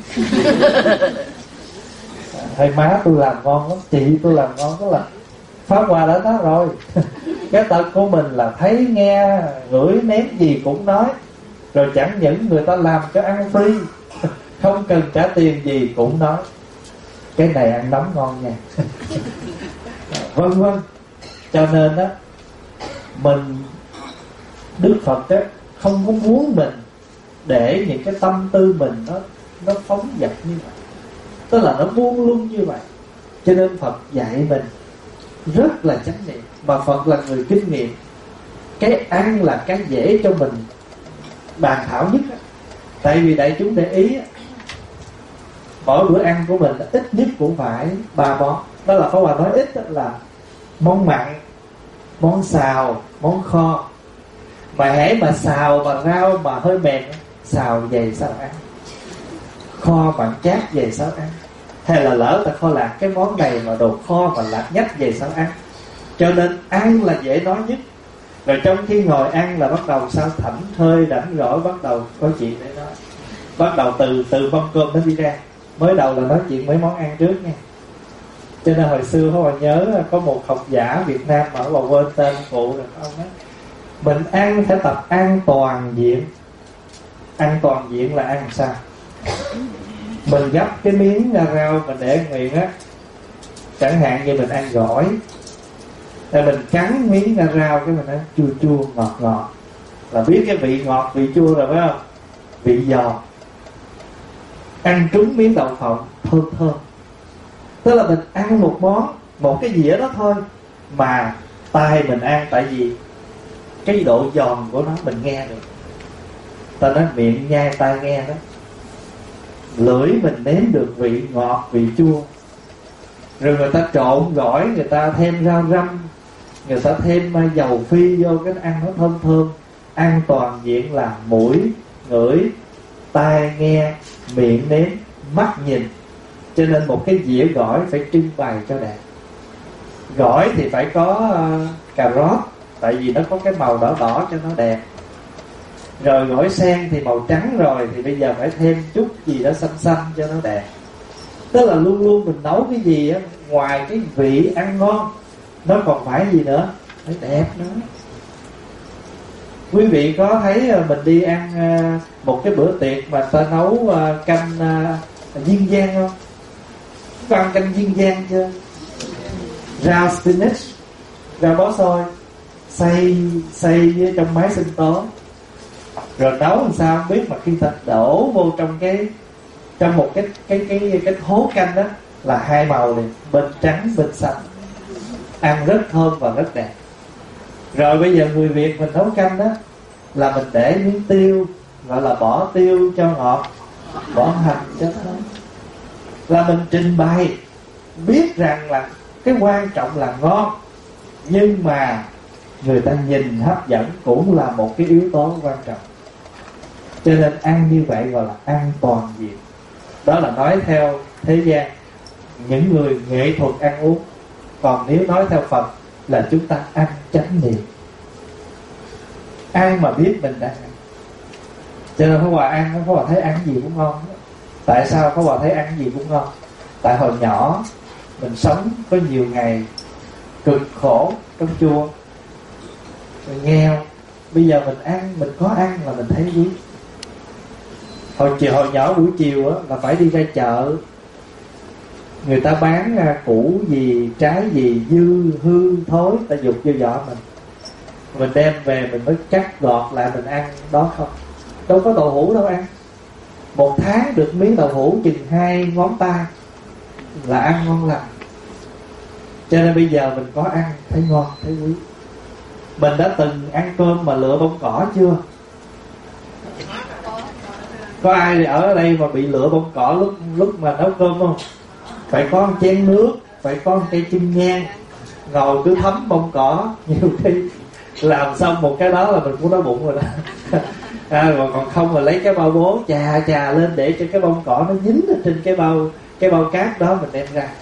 A: Hay má tôi làm ngon lắm, chị tôi làm ngon đó, là Pháp Hòa đã nói rồi. Cái tật của mình là thấy nghe ngửi nếm gì cũng nói, rồi chẳng những người ta làm cho ăn free, không cần trả tiền gì cũng nói cái này ăn nấm ngon nha. Vân vân. Cho nên đó, mình Đức Phật đó, không có muốn mình để những cái tâm tư mình nó nó phóng dật như vậy, tức là nó buông lung như vậy. Cho nên Phật dạy mình rất là chánh niệm, mà Phật là người kinh nghiệm. Cái ăn là cái dễ cho mình bàn thảo nhất á. Tại vì đại chúng để ý á, mỗi bữa ăn của mình ít nhất cũng phải ba món. Đó là Pháp Hòa nói ít là món mặn, món xào, món kho. Mà hễ mà xào mà rau mà hơi mềm, xào dày sao ăn, kho mặn chát dày sao ăn. Hay là lỡ ta kho lạc cái món này mà đồ kho mà lạc nhách dày sao ăn. Cho nên ăn là dễ nói nhất. Rồi trong khi ngồi ăn là bắt đầu sao thảnh thơi rảnh rỗi, bắt đầu có chuyện để nói. Bắt đầu từ từ mâm cơm nó đi ra. Mới đầu là nói chuyện mấy món ăn trước nha. Cho nên hồi xưa Pháp Hòa nhớ có một học giả Việt Nam mà Pháp Hòa quên tên phụ rồi, ông nói mình ăn phải tập ăn toàn diện. Ăn toàn diện là ăn sao? Mình gấp cái miếng rau mình để miệng á, chẳng hạn như mình ăn gỏi, rồi mình cắn miếng rau cái mình ăn chua chua ngọt ngọt, là biết cái vị ngọt vị chua rồi phải không? Vị giòn. Ăn trúng miếng đậu phộng thơm thơm. Tức là mình ăn một món, một cái dĩa đó thôi, mà tai mình ăn, tại vì cái độ giòn của nó mình nghe được. Ta nói miệng nhai tai nghe đó, lưỡi mình nếm được vị ngọt vị chua. Rồi người ta trộn gỏi, người ta thêm rau răm, người ta thêm dầu phi vô, cái ăn nó thơm thơm. Ăn toàn diện là mũi ngửi, tai nghe, miệng nếm, mắt nhìn. Cho nên một cái dĩa gỏi phải trưng bày cho đẹp. Gỏi thì phải có uh, cà rốt, tại vì nó có cái màu đỏ đỏ cho nó đẹp. Rồi gỏi sen thì màu trắng rồi, thì bây giờ phải thêm chút gì đó xanh xanh cho nó đẹp. Tức là luôn luôn mình nấu cái gì á, ngoài cái vị ăn ngon, nó còn phải gì nữa? Phải đẹp nữa. Quý vị có thấy mình đi ăn một cái bữa tiệc mà ta nấu canh Diên Giang không? Có ăn canh Diên Giang chưa? Rau spinach, rau bó xôi xay xay trong máy sinh tố, rồi nấu làm sao không biết, mà khi ta đổ vô trong cái trong một cái cái cái cái hố canh đó là hai màu liền, bên trắng bên xanh, ăn rất thơm và rất đẹp. Rồi bây giờ người Việt mình nấu canh đó là mình để miếng tiêu, gọi là bỏ tiêu cho ngọt, bỏ hành cho thơm, là mình trình bày biết rằng là cái quan trọng là ngon, nhưng mà người ta nhìn hấp dẫn cũng là một cái yếu tố quan trọng. Cho nên ăn như vậy gọi là ăn toàn diện. Đó là nói theo thế gian, những người nghệ thuật ăn uống. Còn nếu nói theo Phật là chúng ta ăn chánh niệm, ăn mà biết mình đang ăn. Cho nên Pháp Hòa ăn, Pháp Hòa thấy ăn gì cũng ngon. Tại sao Pháp Hòa thấy ăn gì cũng ngon? Tại hồi nhỏ mình sống có nhiều ngày cực khổ trong chùa, mình nghèo. Bây giờ mình ăn, mình có ăn là mình thấy quý. Hồi chiều hồi nhỏ buổi chiều á, là phải đi ra chợ, người ta bán củ gì, trái gì, dư, hư, thối, ta dục vô giỏ mình. Mình đem về mình mới cắt gọt lại mình ăn đó không. Đâu có đậu hũ đâu ăn. Một tháng được miếng đậu hũ chừng hai ngón tay là ăn ngon lành. Cho nên bây giờ mình có ăn thấy ngon, thấy quý. Mình đã từng ăn cơm mà lựa bông cỏ chưa? Có ai ở đây mà bị lựa bông cỏ lúc lúc mà nấu cơm không? Phải có một chén nước, phải có một cây chim nhang, ngồi cứ thấm bông cỏ. Nhiều khi làm xong một cái đó là mình cũng đói bụng rồi đó. À, còn còn không mà lấy cái bao bố chà chà lên để cho cái bông cỏ nó dính ở trên cái bao cái bao cát đó mình đem ra.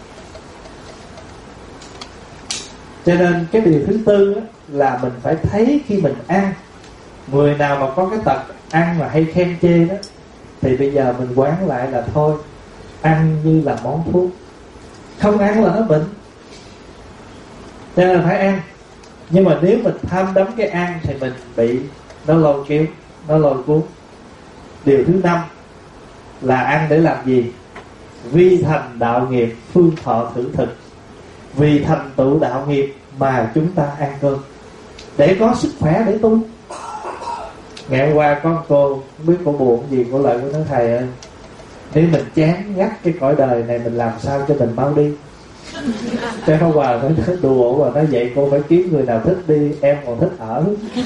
A: Cho nên cái điều thứ tư á, là mình phải thấy khi mình ăn. Người nào mà có cái tật ăn mà hay khen chê đó, thì bây giờ mình quán lại là thôi, ăn như là món thuốc, không ăn là nó bệnh. Cho nên là phải ăn. Nhưng mà nếu mình tham đắm cái ăn thì mình bị nó lôi kéo, nó lôi cuốn. Điều thứ năm là ăn để làm gì? Vi thành đạo nghiệp, phương thọ thử thực. Vì thành tựu đạo nghiệp mà chúng ta ăn cơm, để có sức khỏe để tu. Ngày hôm qua có một cô, không biết cô buồn gì, cô lại cô nói thầy ơi, nếu mình chán ngắt cái cõi đời này, mình làm sao cho mình mau đi. Cái Pháp Hòa phải nói đùa và nói vậy cô phải kiếm người nào thích đi, em còn thích ở.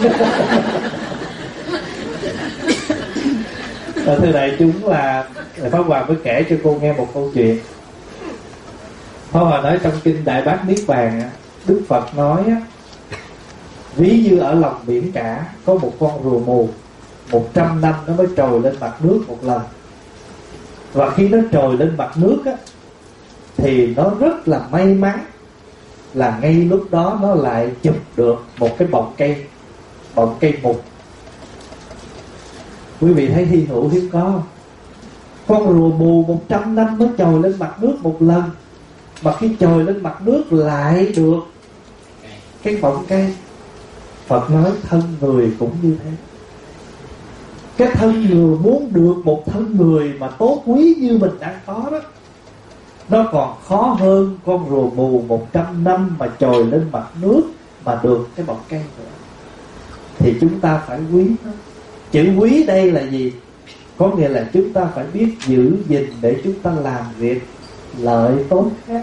A: Thưa đại chúng là Pháp Hòa mới kể cho cô nghe một câu chuyện. Pháp Hòa nói trong kinh Đại Bát Niết Bàn, Đức Phật nói ví như ở lòng biển cả có một con rùa mù, một trăm năm nó mới trồi lên mặt nước một lần. Và khi nó trồi lên mặt nước á, thì nó rất là may mắn là ngay lúc đó nó lại chụp được một cái bọng cây, bọng cây mục. Quý vị thấy hy hữu hiếm có không? Con rùa mù một trăm năm mới trồi lên mặt nước một lần, mà khi trồi lên mặt nước lại được cái bọng cây. Phật nói thân người cũng như thế. Cái thân người, muốn được một thân người mà tốt quý như mình đang có đó, nó còn khó hơn con rùa mù một trăm năm mà trồi lên mặt nước mà được cái bọng cây nữa. Thì chúng ta phải quý nó. Chữ quý đây là gì? Có nghĩa là chúng ta phải biết giữ gìn để chúng ta làm việc lợi tốt khác.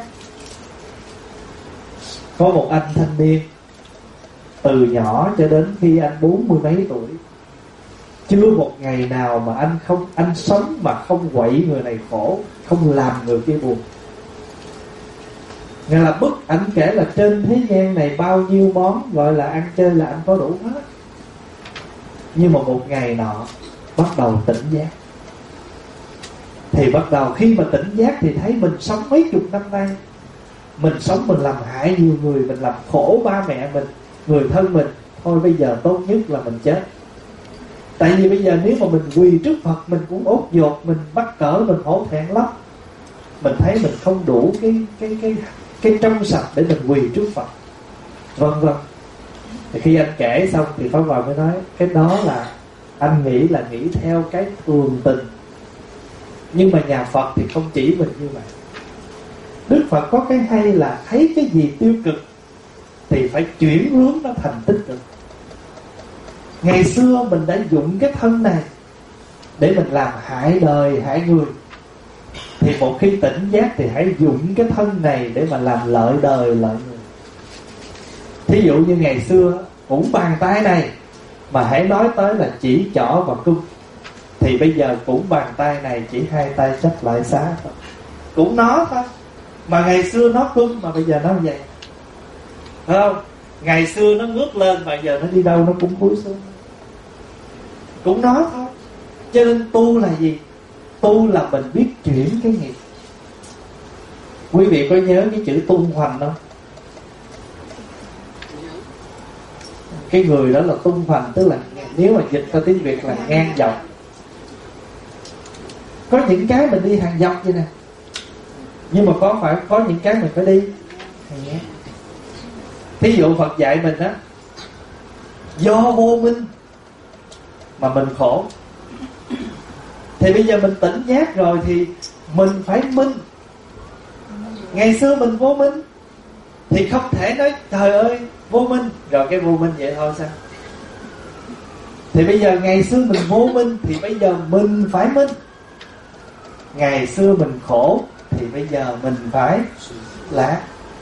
A: Có một anh thanh niên, từ nhỏ cho đến khi anh bốn mươi mấy tuổi, chưa một ngày nào mà anh không anh sống mà không quậy người này khổ, không làm người kia buồn. Nghĩa là bức ảnh kể là trên thế gian này bao nhiêu món gọi là ăn chơi là anh có đủ hết. Nhưng mà một ngày nọ bắt đầu tỉnh giác. Thì bắt đầu khi mà tỉnh giác thì thấy mình sống mấy chục năm nay, mình sống mình làm hại nhiều người, mình làm khổ ba mẹ mình, người thân mình. Thôi bây giờ tốt nhất là mình chết. Tại vì bây giờ nếu mà mình quỳ trước Phật, mình cũng ốt dột, mình bắt cỡ, mình hổ thẹn lắm. Mình thấy mình không đủ cái cái cái cái trong sạch để mình quỳ trước Phật, vân vân. Thì khi anh kể xong thì Pháp Hòa mới nói cái đó là anh nghĩ là nghĩ theo cái thường tình. Nhưng mà nhà Phật thì không chỉ mình như vậy. Đức Phật có cái hay là thấy cái gì tiêu cực thì phải chuyển hướng nó thành tích cực. Ngày xưa mình đã dụng cái thân này để mình làm hại đời, hại người. Thì một khi tỉnh giác thì hãy dụng cái thân này để mà làm lợi đời, lợi người. Thí dụ như ngày xưa cũng bàn tay này mà hãy nói tới là chỉ trỏ và cung, thì bây giờ cũng bàn tay này chỉ hai tay chấp lại xá thôi, cũng nó thôi. Mà ngày xưa nó cung mà bây giờ nó vậy, phải không? Ngày xưa nó ngước lên mà giờ nó đi đâu nó cũng cúi xuống, cũng nó thôi. Cho nên tu là gì? Tu là mình biết chuyển cái nghiệp. Quý vị có nhớ cái chữ tung hoành không? Cái người đó là tung hoành, tức là nếu mà dịch ra tiếng Việt là ngang dọc. Có những cái mình đi hàng dọc vậy nè, nhưng mà có phải có những cái mình phải đi hàng ngang. Thí dụ Phật dạy mình á, do vô minh mà mình khổ, thì bây giờ mình tỉnh giác rồi thì mình phải minh. Ngày xưa mình vô minh thì không thể nói trời ơi vô minh rồi cái vô minh vậy thôi sao? Thì bây giờ ngày xưa mình vô minh thì bây giờ mình phải minh. Ngày xưa mình khổ thì bây giờ mình phải lạc.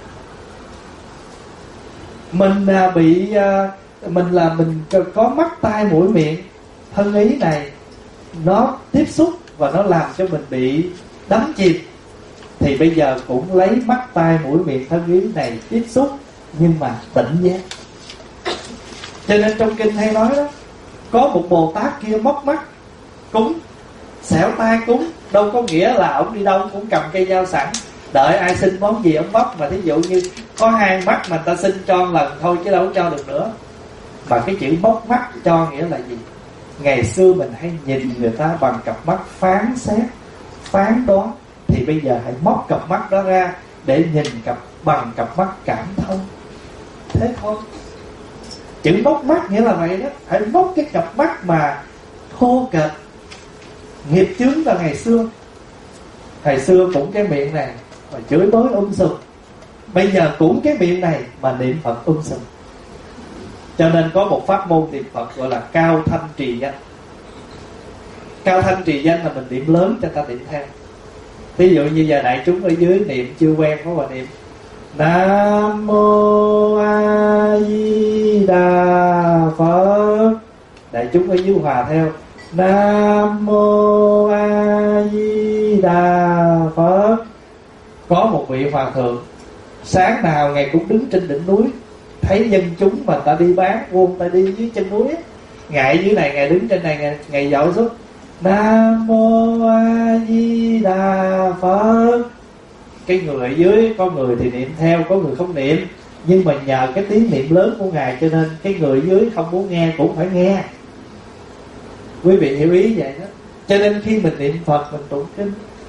A: Mình à, bị à, mình là mình có mắt tai mũi miệng thân ý này, nó tiếp xúc và nó làm cho mình bị đắm chìm. Thì bây giờ cũng lấy mắt tai mũi miệng thân ý này tiếp xúc, nhưng mà tỉnh giác. Cho nên trong kinh hay nói đó, có một Bồ Tát kia móc mắt cúng, xẻo tay cúng, đâu có nghĩa là ông đi đâu cũng cầm cây dao sẵn đợi ai xin món gì ông bóc. Mà thí dụ như có hai mắt mà ta xin cho lần thôi chứ đâu có cho được nữa. Mà cái chữ móc mắt cho nghĩa là gì? Ngày xưa mình hay nhìn người ta bằng cặp mắt phán xét, phán đoán, thì bây giờ hãy móc cặp mắt đó ra để nhìn cặp bằng cặp mắt cảm thông. Thế thôi. Chữ móc mắt nghĩa là vậy đó. Hãy móc cái cặp mắt mà thô kệch, nghiệp chướng là ngày xưa. Ngày xưa cũng cái miệng này mà chửi bới um sùm, bây giờ cũng cái miệng này mà niệm Phật um sùm. Cho nên có một pháp môn niệm Phật gọi là cao thanh trì danh. Cao thanh trì danh là mình niệm lớn cho ta niệm theo. Ví dụ như giờ đại chúng ở dưới niệm chưa quen có bà niệm Nam Mô A Di Đà Phật, đại chúng ở dưới hòa theo Nam Mô A Di Đà Phật. Có một vị hòa thượng sáng nào ngày cũng đứng trên đỉnh núi, thấy dân chúng mà ta đi bán buôn, ta đi dưới chân núi, ngại dưới này ngày đứng trên này, ngày, ngày dội xuống Nam Mô A Di Đà Phật. Cái người ở dưới có người thì niệm theo, có người không niệm, nhưng mà nhờ cái tiếng niệm lớn của ngài cho nên cái người dưới không muốn nghe cũng phải nghe. Quý vị hiểu ý vậy đó. Cho nên khi mình niệm Phật mình tụng kinh,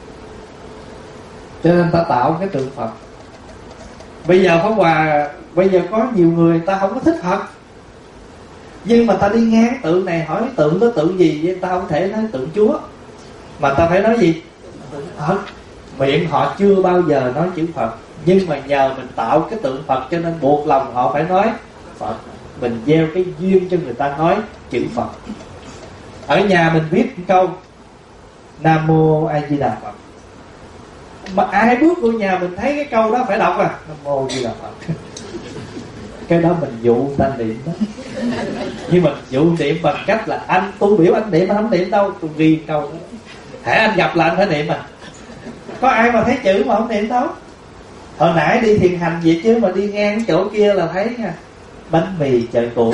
A: cho nên ta tạo cái tượng Phật. Bây giờ Pháp Hòa, bây giờ có nhiều người ta không có thích Phật, nhưng mà ta đi ngang tượng này hỏi tượng đó tượng gì vậy, ta không thể nói tượng Chúa, mà ta phải nói gì? Tượng Phật. Miệng họ chưa bao giờ nói chữ Phật, nhưng mà nhờ mình tạo cái tượng Phật cho nên buộc lòng họ phải nói Phật. Mình gieo cái duyên cho người ta nói chữ Phật. Ở nhà mình viết một câu Nam Mô A Di Đà Phật, mà ai bước vô nhà mình thấy cái câu đó phải đọc à Nam Mô A Di Đà Phật. Cái đó mình dụ ta niệm đó. Nhưng mà dụ niệm bằng cách là anh tu biểu anh niệm, anh không niệm đâu, tôi ghi câu đó. Hãy anh gặp là anh phải niệm à. Có ai mà thấy chữ mà không niệm đâu. Hồi nãy đi thiền hành vậy chứ mà đi ngang chỗ kia là thấy nha, bánh mì chợ cũ.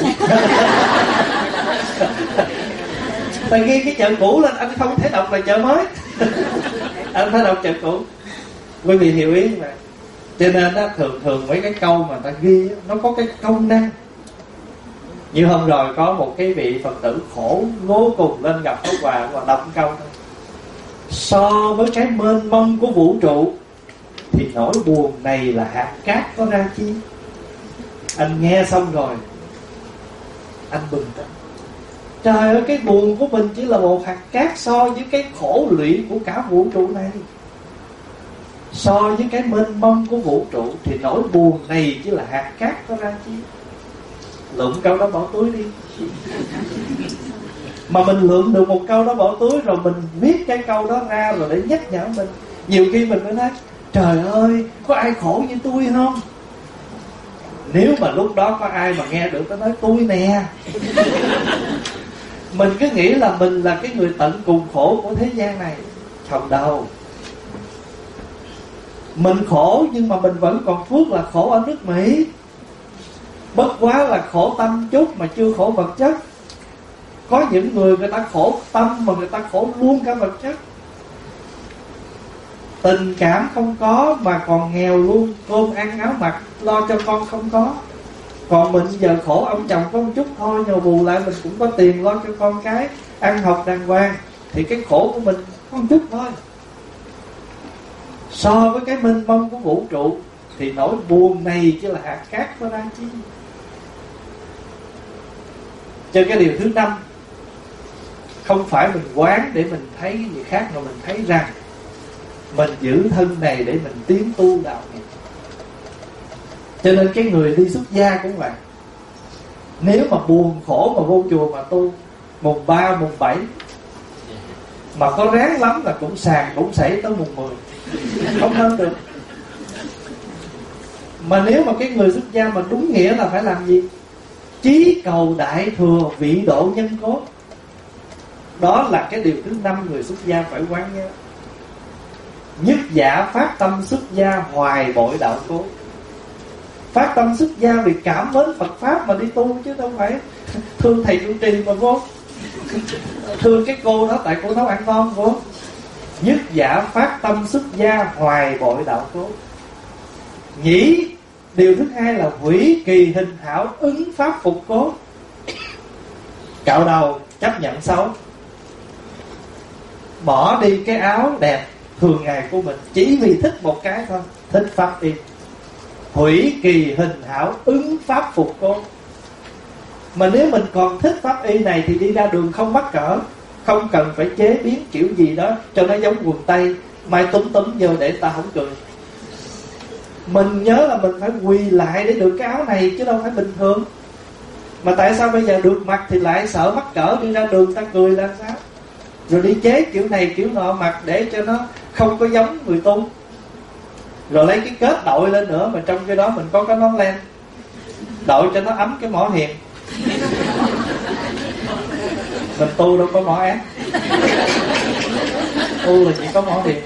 A: Ta ghi cái chợ cũ lên, anh không thể đọc là chợ mới. Anh phải đọc chợ cũ. Quý vị hiểu ý vậy. Cho nên đó, thường thường mấy cái câu mà ta ghi nó có cái công năng. Như hôm rồi có một cái vị Phật tử khổ ngố cùng lên gặp Pháp Hòa và đọc câu thôi. So với cái mênh mông của vũ trụ thì nỗi buồn này là hạt cát có ra chi. Anh nghe xong rồi anh bừng tỉnh. Trời ơi, cái buồn của mình chỉ là một hạt cát so với cái khổ lụy của cả vũ trụ này. So với cái mênh mông của vũ trụ thì nỗi buồn này chỉ là hạt cát có ra chi. Lượm câu đó bỏ túi đi. Mà mình lượm được một câu đó bỏ túi rồi mình viết cái câu đó ra rồi để nhắc nhở mình. Nhiều khi mình mới nói trời ơi, có ai khổ như tôi không? Nếu mà lúc đó có ai mà nghe được, nó nói tôi nè. Mình cứ nghĩ là mình là cái người tận cùng khổ của thế gian này. Không đâu. Mình khổ nhưng mà mình vẫn còn phước là khổ ở nước Mỹ. Bất quá là khổ tâm chút mà chưa khổ vật chất. Có những người người ta khổ tâm mà người ta khổ luôn cả vật chất. Tình cảm không có mà còn nghèo luôn, cơm ăn áo mặc lo cho con không có. Còn mình giờ khổ ông chồng có một chút thôi, nhờ bù lại mình cũng có tiền lo cho con cái ăn học đàng hoàng. Thì cái khổ của mình có một chút thôi. So với cái mênh mông của vũ trụ thì nỗi buồn này chỉ là hạt cát có ra chi. Cho cái điều thứ năm, không phải mình quán để mình thấy cái gì khác, mà mình thấy rằng mình giữ thân này để mình tiến tu đạo nghiệp. Cho nên cái người đi xuất gia cũng vậy. Nếu mà buồn khổ mà vô chùa mà tu mùng ba, mùng bảy, mà có ráng lắm là cũng sàn cũng xảy tới mùng mười, không hơn được. Mà nếu mà cái người xuất gia mà đúng nghĩa là phải làm gì? Chí cầu đại thừa, vị độ nhân cốt. Đó là cái điều thứ năm người xuất gia phải quán nhớ. Nhất giả phát tâm xuất gia, hoài bội đạo cốt. Phát tâm xuất gia vì cảm mến Phật Pháp mà đi tu, chứ đâu phải thương thầy trụ trì mà vô, thương cái cô đó tại cô nấu ăn ngon vô. Nhất giả phát tâm xuất gia, hoài bội đạo cốt. Nhĩ, điều thứ hai là hủy kỳ hình hảo, ứng pháp phục cốt. Cạo đầu chấp nhận xấu, bỏ đi cái áo đẹp thường ngày của mình chỉ vì thích một cái thôi, thích pháp y. Hủy kỳ hình hảo, ứng pháp phục cốt. Mà nếu mình còn thích pháp y này thì đi ra đường không mắc cỡ, không cần phải chế biến kiểu gì đó cho nó giống quần tây, mai túm túm vô để ta không cười. Mình nhớ là mình phải quỳ lại để được cái áo này, chứ đâu phải bình thường. Mà tại sao bây giờ được mặc thì lại sợ mắc cỡ, đi ra đường ta cười là sao? Rồi đi chế kiểu này kiểu nọ mặc để cho nó không có giống người tu. Rồi lấy cái kết đội lên nữa, mà trong cái đó mình có cái nón len đội cho nó ấm cái mỏ hiền. Mình tu đâu có mỏ ác, tu là chỉ có mỏ hiền.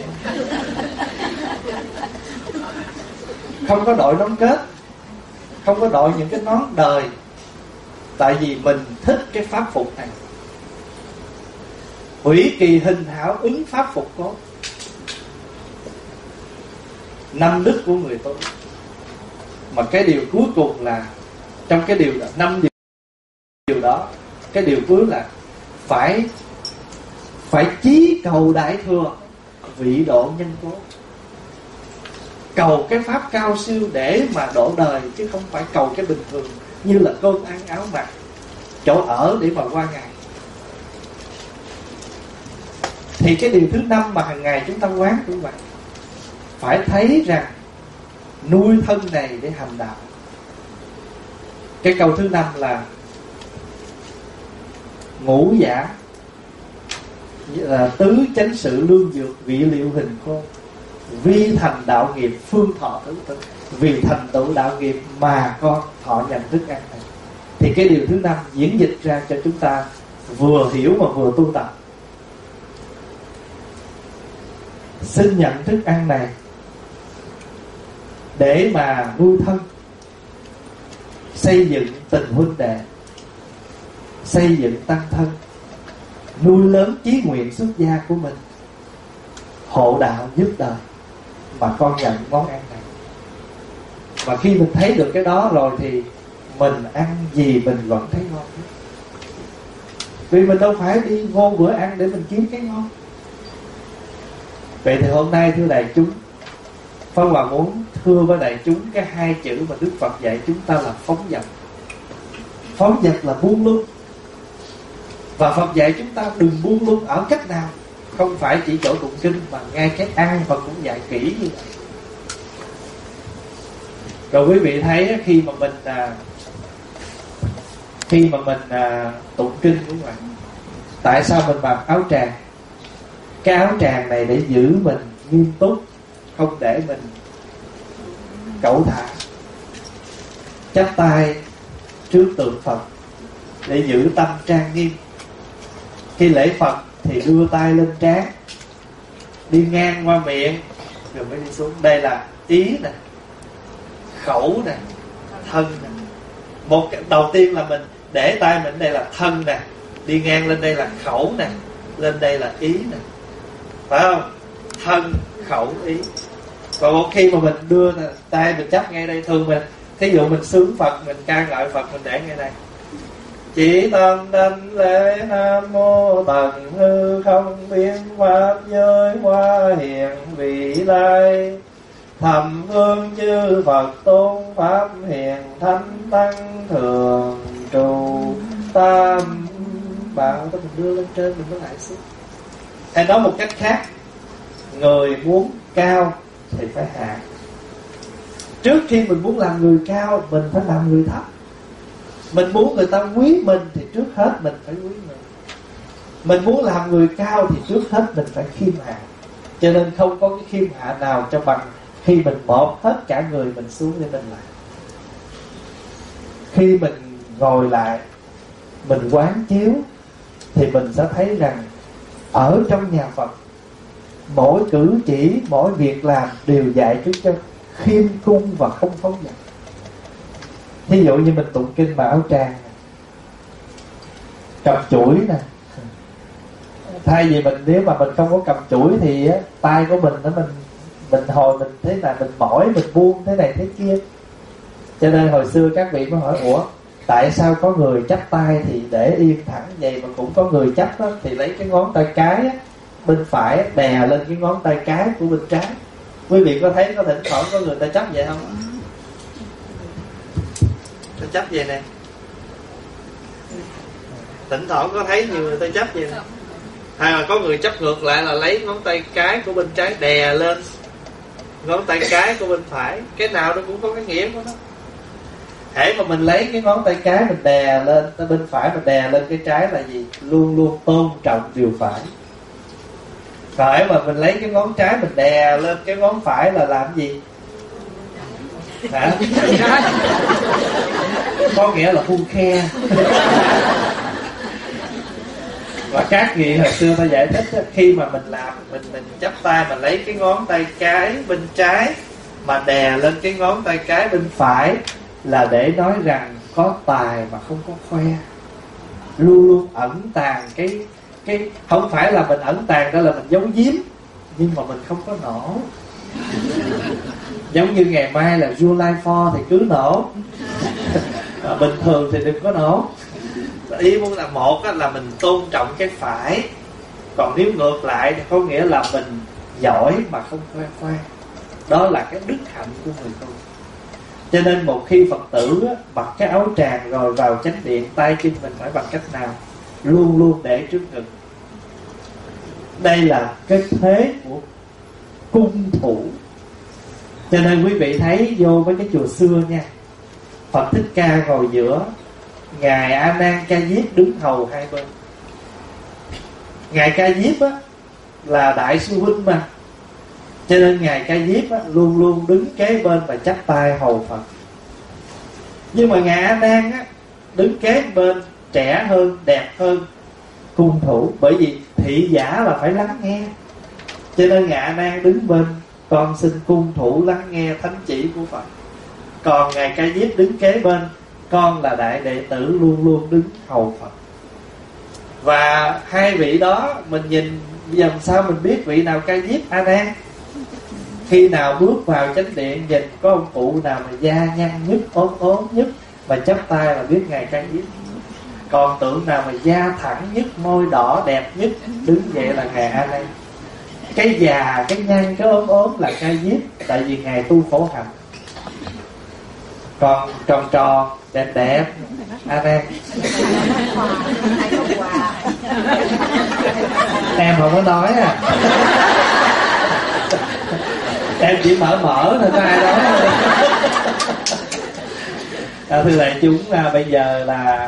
A: Không có đội nón kết, không có đội những cái nón đời. Tại vì mình thích cái pháp phục này. Hủy kỳ hình hảo, ứng pháp phục cốt. Năm đức của người tu. Mà cái điều cuối cùng là, trong cái điều là năm điều, điều đó, cái điều cuối là phải phải chí cầu đại thừa, vị độ nhân cốt. Cầu cái pháp cao siêu để mà độ đời, chứ không phải cầu cái bình thường như là cơm ăn áo mặc, chỗ ở để mà qua ngày. Thì cái điều thứ năm mà hàng ngày chúng ta quán cũng vậy. Phải thấy rằng nuôi thân này để hành đạo. Cái câu thứ năm là ngũ giả, là tứ chánh sự lương dược, vị liệu hình khô, vi thành đạo nghiệp, phương thọ thứ tự. Vì thành tựu đạo nghiệp mà con thọ nhận thức ăn này. Thì cái điều thứ năm diễn dịch ra cho chúng ta vừa hiểu mà vừa tu tập. Xin nhận thức ăn này để mà nuôi thân, xây dựng tình huynh đệ, xây dựng tăng thân, nuôi lớn chí nguyện xuất gia của mình, hộ đạo giúp đời, mà con nhận món ăn này. Và khi mình thấy được cái đó rồi thì mình ăn gì mình vẫn thấy ngon. Vì mình đâu phải đi vô bữa ăn để mình kiếm cái ngon. Vậy thì hôm nay thưa đại chúng, Pháp Hòa muốn thưa với đại chúng cái hai chữ mà Đức Phật dạy chúng ta là phóng dật. Phóng dật là buông lung. Và Phật dạy chúng ta đừng buông lung ở cách nào. Không phải chỉ chỗ tụng kinh, mà ngay cái ăn Phật cũng dạy kỹ như vậy. Rồi quý vị thấy khi mà mình à, Khi mà mình à, tụng kinh cũng vậy. Tại sao mình mặc áo tràng? Cái áo tràng này để giữ mình nghiêm túc, không để mình cẩu thả. Chắp tay trước tượng Phật để giữ tâm trang nghiêm. Khi lễ Phật thì đưa tay lên trán, đi ngang qua miệng rồi mới đi xuống. Đây là ý nè, khẩu nè, thân nè.
B: Một đầu tiên là mình để tay mình đây là thân nè, đi ngang lên đây là khẩu nè, lên đây là ý nè, phải không? Thân, khẩu, ý. Và một khi mà mình đưa tay mình chấp ngay đây, thường mình thí dụ mình sướng Phật, mình ca ngợi Phật, mình để ngay đây. Chỉ tâm đảnh lễ Nam Mô Tần Hư Không Biến Pháp Giới Hoa Hiền Vị Lai, thầm vương chư Phật tôn Pháp hiền thánh tăng thường trụ tam bảo. Đó mình đưa lên trên mình mới lại xuống. Hay nói một cách khác, người muốn cao thì phải hạ. Trước khi mình muốn làm người cao, mình phải làm người thấp. Mình muốn người ta quý mình thì trước hết mình phải quý mình. Mình muốn làm người cao thì trước hết mình phải khiêm hạ. Cho nên không có cái khiêm hạ nào cho bằng khi mình bỏ hết cả người mình xuống để mình làm. Khi mình ngồi lại, mình quán chiếu, thì mình sẽ thấy rằng ở trong nhà Phật, mỗi cử chỉ, mỗi việc làm đều dạy chúng cho khiêm cung và không phóng dật. Ví dụ như mình tụng kinh mà áo tràng, cầm chuỗi nè, thay vì mình nếu mà mình không có cầm chuỗi thì á, tay của mình nó mình mình hồi mình thế này, mình mỏi, mình buông thế này thế kia. Cho nên hồi xưa các vị mới hỏi, ủa tại sao có người chắp tay thì để yên thẳng vậy, mà cũng có người chắp đó, thì lấy cái ngón tay cái á, bên phải đè lên cái ngón tay cái của bên trái. Quý vị có thấy có thỉnh thoảng có người ta chấp vậy không? Ta chấp vậy nè, thỉnh thoảng có thấy nhiều người ta chấp vậy nè. Hay là có người chấp ngược lại là lấy ngón tay cái của bên trái đè lên ngón tay cái của bên phải. Cái nào nó cũng có cái nghĩa của nó. Hễ mà mình lấy cái ngón tay cái mình đè lên bên phải, mình đè lên cái trái là gì? Luôn luôn tôn trọng điều phải. Rồi mà mình lấy cái ngón trái mình đè lên cái ngón phải là làm gì? Hả? Có nghĩa là phun khe. Và các vị hồi xưa ta giải thích đó, khi mà mình làm, mình mình chắp tay, mình lấy cái ngón tay cái bên trái mà đè lên cái ngón tay cái bên phải là để nói rằng có tài mà không có khoe, luôn luôn ẩn tàng cái cái không phải là mình ẩn tàng đó là mình giấu giếm, nhưng mà mình không có nổ. Giống như ngày mai là July fourth thì cứ nổ, bình thường thì đừng có nổ. Ý muốn là một là mình tôn trọng cái phải, còn nếu ngược lại thì có nghĩa là mình giỏi mà không khoe khoe. Đó là cái đức hạnh của người tu. Cho nên một khi Phật tử mặc cái áo tràng rồi vào chánh điện, tay chân mình phải bằng cách nào? Luôn luôn để trước ngực. Đây là cái thế của cung thủ. Cho nên quý vị thấy vô với cái chùa xưa nha, Phật Thích Ca ngồi giữa, Ngài A Nan Ca Diếp đứng hầu hai bên. Ngài Ca Diếp á là đại sư huynh mà, cho nên Ngài Ca Diếp á, luôn luôn đứng kế bên và chắp tay hầu Phật. Nhưng mà Ngài A Nan á, đứng kế bên, trẻ hơn, đẹp hơn, cung thủ. Bởi vì thị giả là phải lắng nghe, cho nên Ngài A Nan đứng bên, con xin cung thủ lắng nghe thánh chỉ của Phật. Còn Ngài Ca Diếp đứng kế bên, con là đại đệ tử luôn luôn đứng hầu Phật. Và hai vị đó mình nhìn làm sao mình biết vị nào Ca Diếp, A Nan? Khi nào bước vào chánh điện, nhìn có ông cụ nào mà da nhăn nhất, ốm ốm nhất mà chắp tay là biết Ngài Ca Diếp. Còn tượng nào mà da thẳng nhất, môi đỏ đẹp nhất, đứng vậy là Ngài A Nan. Cái già, cái nhăn, cái ốm ốm là Ca Diếp, tại vì Ngài tu khổ hạnh. Còn tròn tròn, đẹp đẹp, A Nan. Em không có nói à. Em chỉ mở mở thôi, có ai nói không? À, thưa đại chúng, à, bây giờ là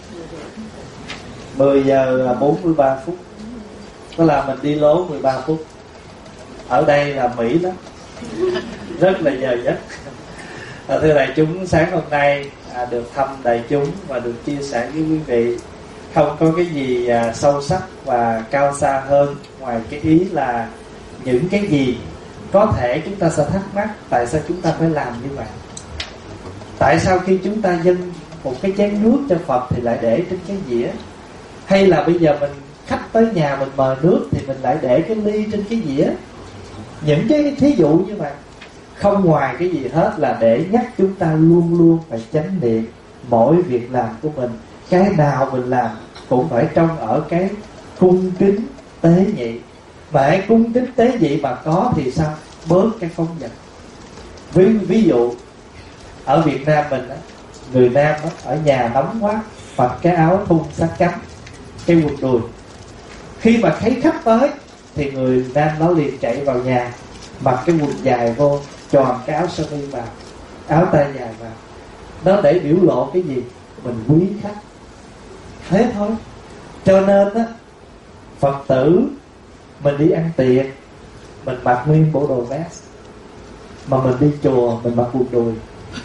B: mười giờ bốn mươi ba phút. Có là mình đi lố mười ba phút. Ở đây là Mỹ lắm, rất là giờ giấc. À, thưa đại chúng, sáng hôm nay à, được thăm đại chúng và được chia sẻ với quý vị, không có cái gì à, sâu sắc và cao xa hơn ngoài cái ý là những cái gì có thể chúng ta sẽ thắc mắc tại sao chúng ta phải làm như vậy. Tại sao khi chúng ta dâng
A: một cái chén nước cho Phật thì lại để trên cái dĩa, hay là bây giờ mình khách tới nhà mình mời nước thì mình lại để cái ly trên cái dĩa. Những cái thí dụ như vậy, không ngoài cái gì hết là để nhắc chúng ta luôn luôn phải chánh niệm mỗi việc làm của mình. Cái nào mình làm cũng phải trong ở cái cung kính tế nhị. Mà cái cung kính tế nhị mà có thì sao? Bớt cái phóng dật. Ví, ví dụ ở Việt Nam mình á, người Nam á, ở nhà nóng quá, mặc cái áo thun sát cánh, cái quần đùi. Khi mà thấy khách tới thì người Nam nó liền chạy vào nhà, mặc cái quần dài vô, tròn cái áo sơ mi vào, áo tay dài vào. Nó để biểu lộ cái gì? Mình quý khách. Thế thôi. Cho nên á, Phật tử mình đi ăn tiệc mình mặc nguyên bộ đồ vest, mà mình đi chùa mình mặc quần đùi,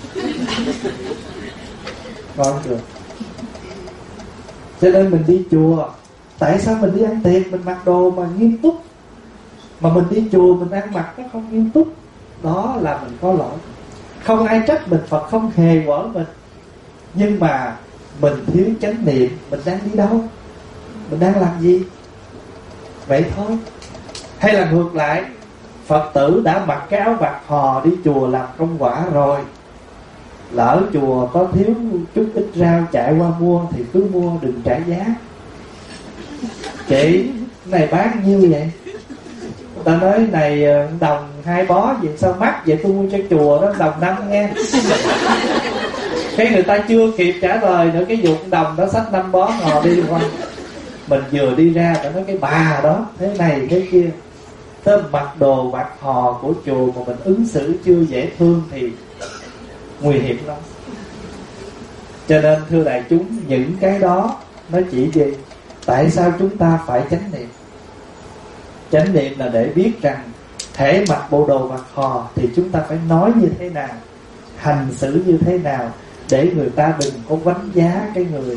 A: ngon chưa? Cho nên mình đi chùa, tại sao mình đi ăn tiệc mình mặc đồ mà nghiêm túc, mà mình đi chùa mình ăn mặc nó không nghiêm túc? Đó là mình có lỗi. Không ai trách mình, Phật không hề quở mình, nhưng mà mình thiếu chánh niệm. Mình đang đi đâu? Mình đang làm gì? Vậy thôi. Hay là ngược lại, Phật tử đã mặc cái áo bạc hò đi chùa làm công quả rồi, lỡ chùa có thiếu chút ít rau chạy qua mua thì cứ mua, đừng trả giá. Chị, này bán nhiêu vậy? Người ta nói này đồng hai bó, vậy sao mắc vậy? Tôi mua cho chùa đó đồng năm nghe. Cái người ta chưa kịp trả lời nữa, cái dụng đồng đó xách năm bó ngò đi qua. Mình vừa đi ra ta nói cái bà đó thế này thế kia. Tới mặc đồ bạc hò của chùa mà mình ứng xử chưa dễ thương thì nguy hiểm lắm. Cho nên thưa đại chúng, những cái đó nó chỉ gì? Tại sao chúng ta phải chánh niệm? Chánh niệm là để biết rằng thể mặc bộ đồ bạc hò thì chúng ta phải nói như thế nào, hành xử như thế nào, để người ta đừng có đánh giá cái người.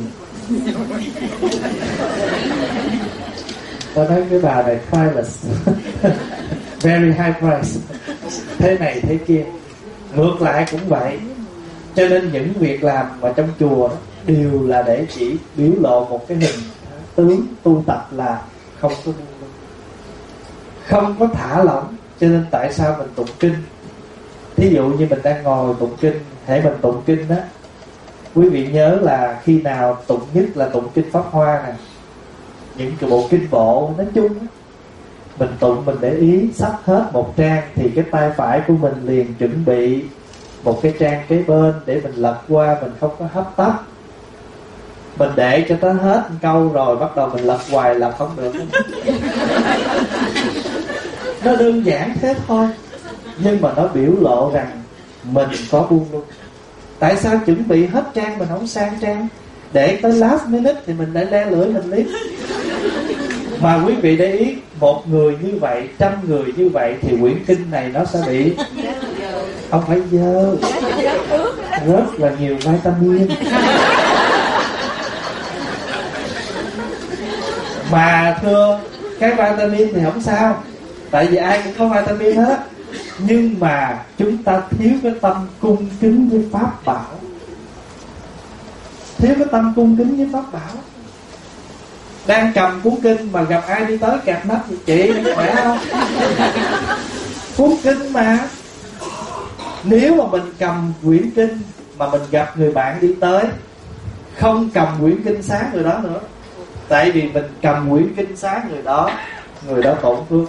A: Tôi nói cái bà này priceless, very high price, thế này thế kia. Ngược lại cũng vậy. Cho nên những việc làm mà trong chùa đó đều là để chỉ biểu lộ một cái hình tướng tu tập là không có không có thả lỏng. Cho nên tại sao mình tụng kinh? Thí dụ như mình đang ngồi tụng kinh, hễ mình tụng kinh đó, quý vị nhớ là khi nào tụng nhất là tụng kinh Pháp Hoa nè, những cái bộ kinh bộ nói chung đó, mình tụng mình để ý sắp hết một trang thì cái tay phải của mình liền chuẩn bị một cái trang kế bên để mình lật qua, mình không có hấp tấp. Mình để cho tới hết câu rồi bắt đầu mình lật hoài lật không được. Nó đơn giản thế thôi, nhưng mà nó biểu lộ rằng mình có buông luôn. Tại sao chuẩn bị hết trang mình không sang trang, để tới last minute thì mình lại le lưỡi mình liếc. Mà quý vị để ý, một người như vậy, trăm người như vậy thì quyển kinh này nó sẽ bị không phải dơ, rất là nhiều vitamin. Mà thưa, cái vitamin thì không sao, tại vì ai cũng có vitamin hết. Nhưng mà chúng ta thiếu cái tâm cung kính với Pháp bảo, thiếu cái tâm cung kính với Pháp bảo. Đang cầm cuốn kinh mà gặp ai đi tới kẹp nách thì chị khỏe không? Cuốn kinh mà. Nếu mà mình cầm quyển kinh mà mình gặp người bạn đi tới, không cầm quyển kinh sáng người đó nữa, tại vì mình cầm quyển kinh sáng người đó, người đó tổn thương.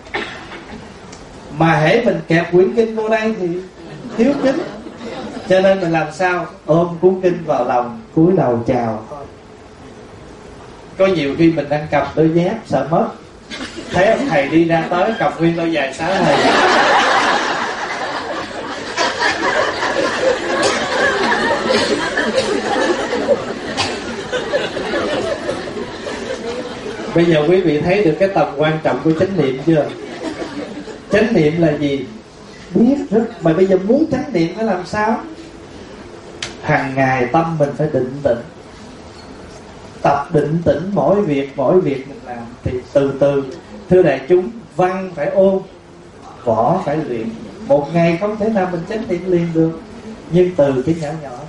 A: Mà hễ mình kẹp quyển kinh vô đây thì thiếu kính. Cho nên mình làm sao? Ôm cuốn kinh vào lòng, cúi đầu chào thôi. Có nhiều khi mình đang cầm đôi dép sợ mất, thấy ông thầy đi ra tới cầm nguyên đôi giày xá thầy. Bây giờ quý vị thấy được cái tầm quan trọng của chánh niệm chưa? Chánh niệm là gì? Biết rất. Mà bây giờ muốn chánh niệm phải làm sao? Hằng ngày tâm mình phải định tĩnh, tập định tĩnh mỗi việc mỗi việc mình làm. Thì từ từ, thưa đại chúng, văn phải ôn, võ phải luyện. Một ngày không thể nào mình chánh niệm liền được, nhưng từ cái nhỏ nhỏ đó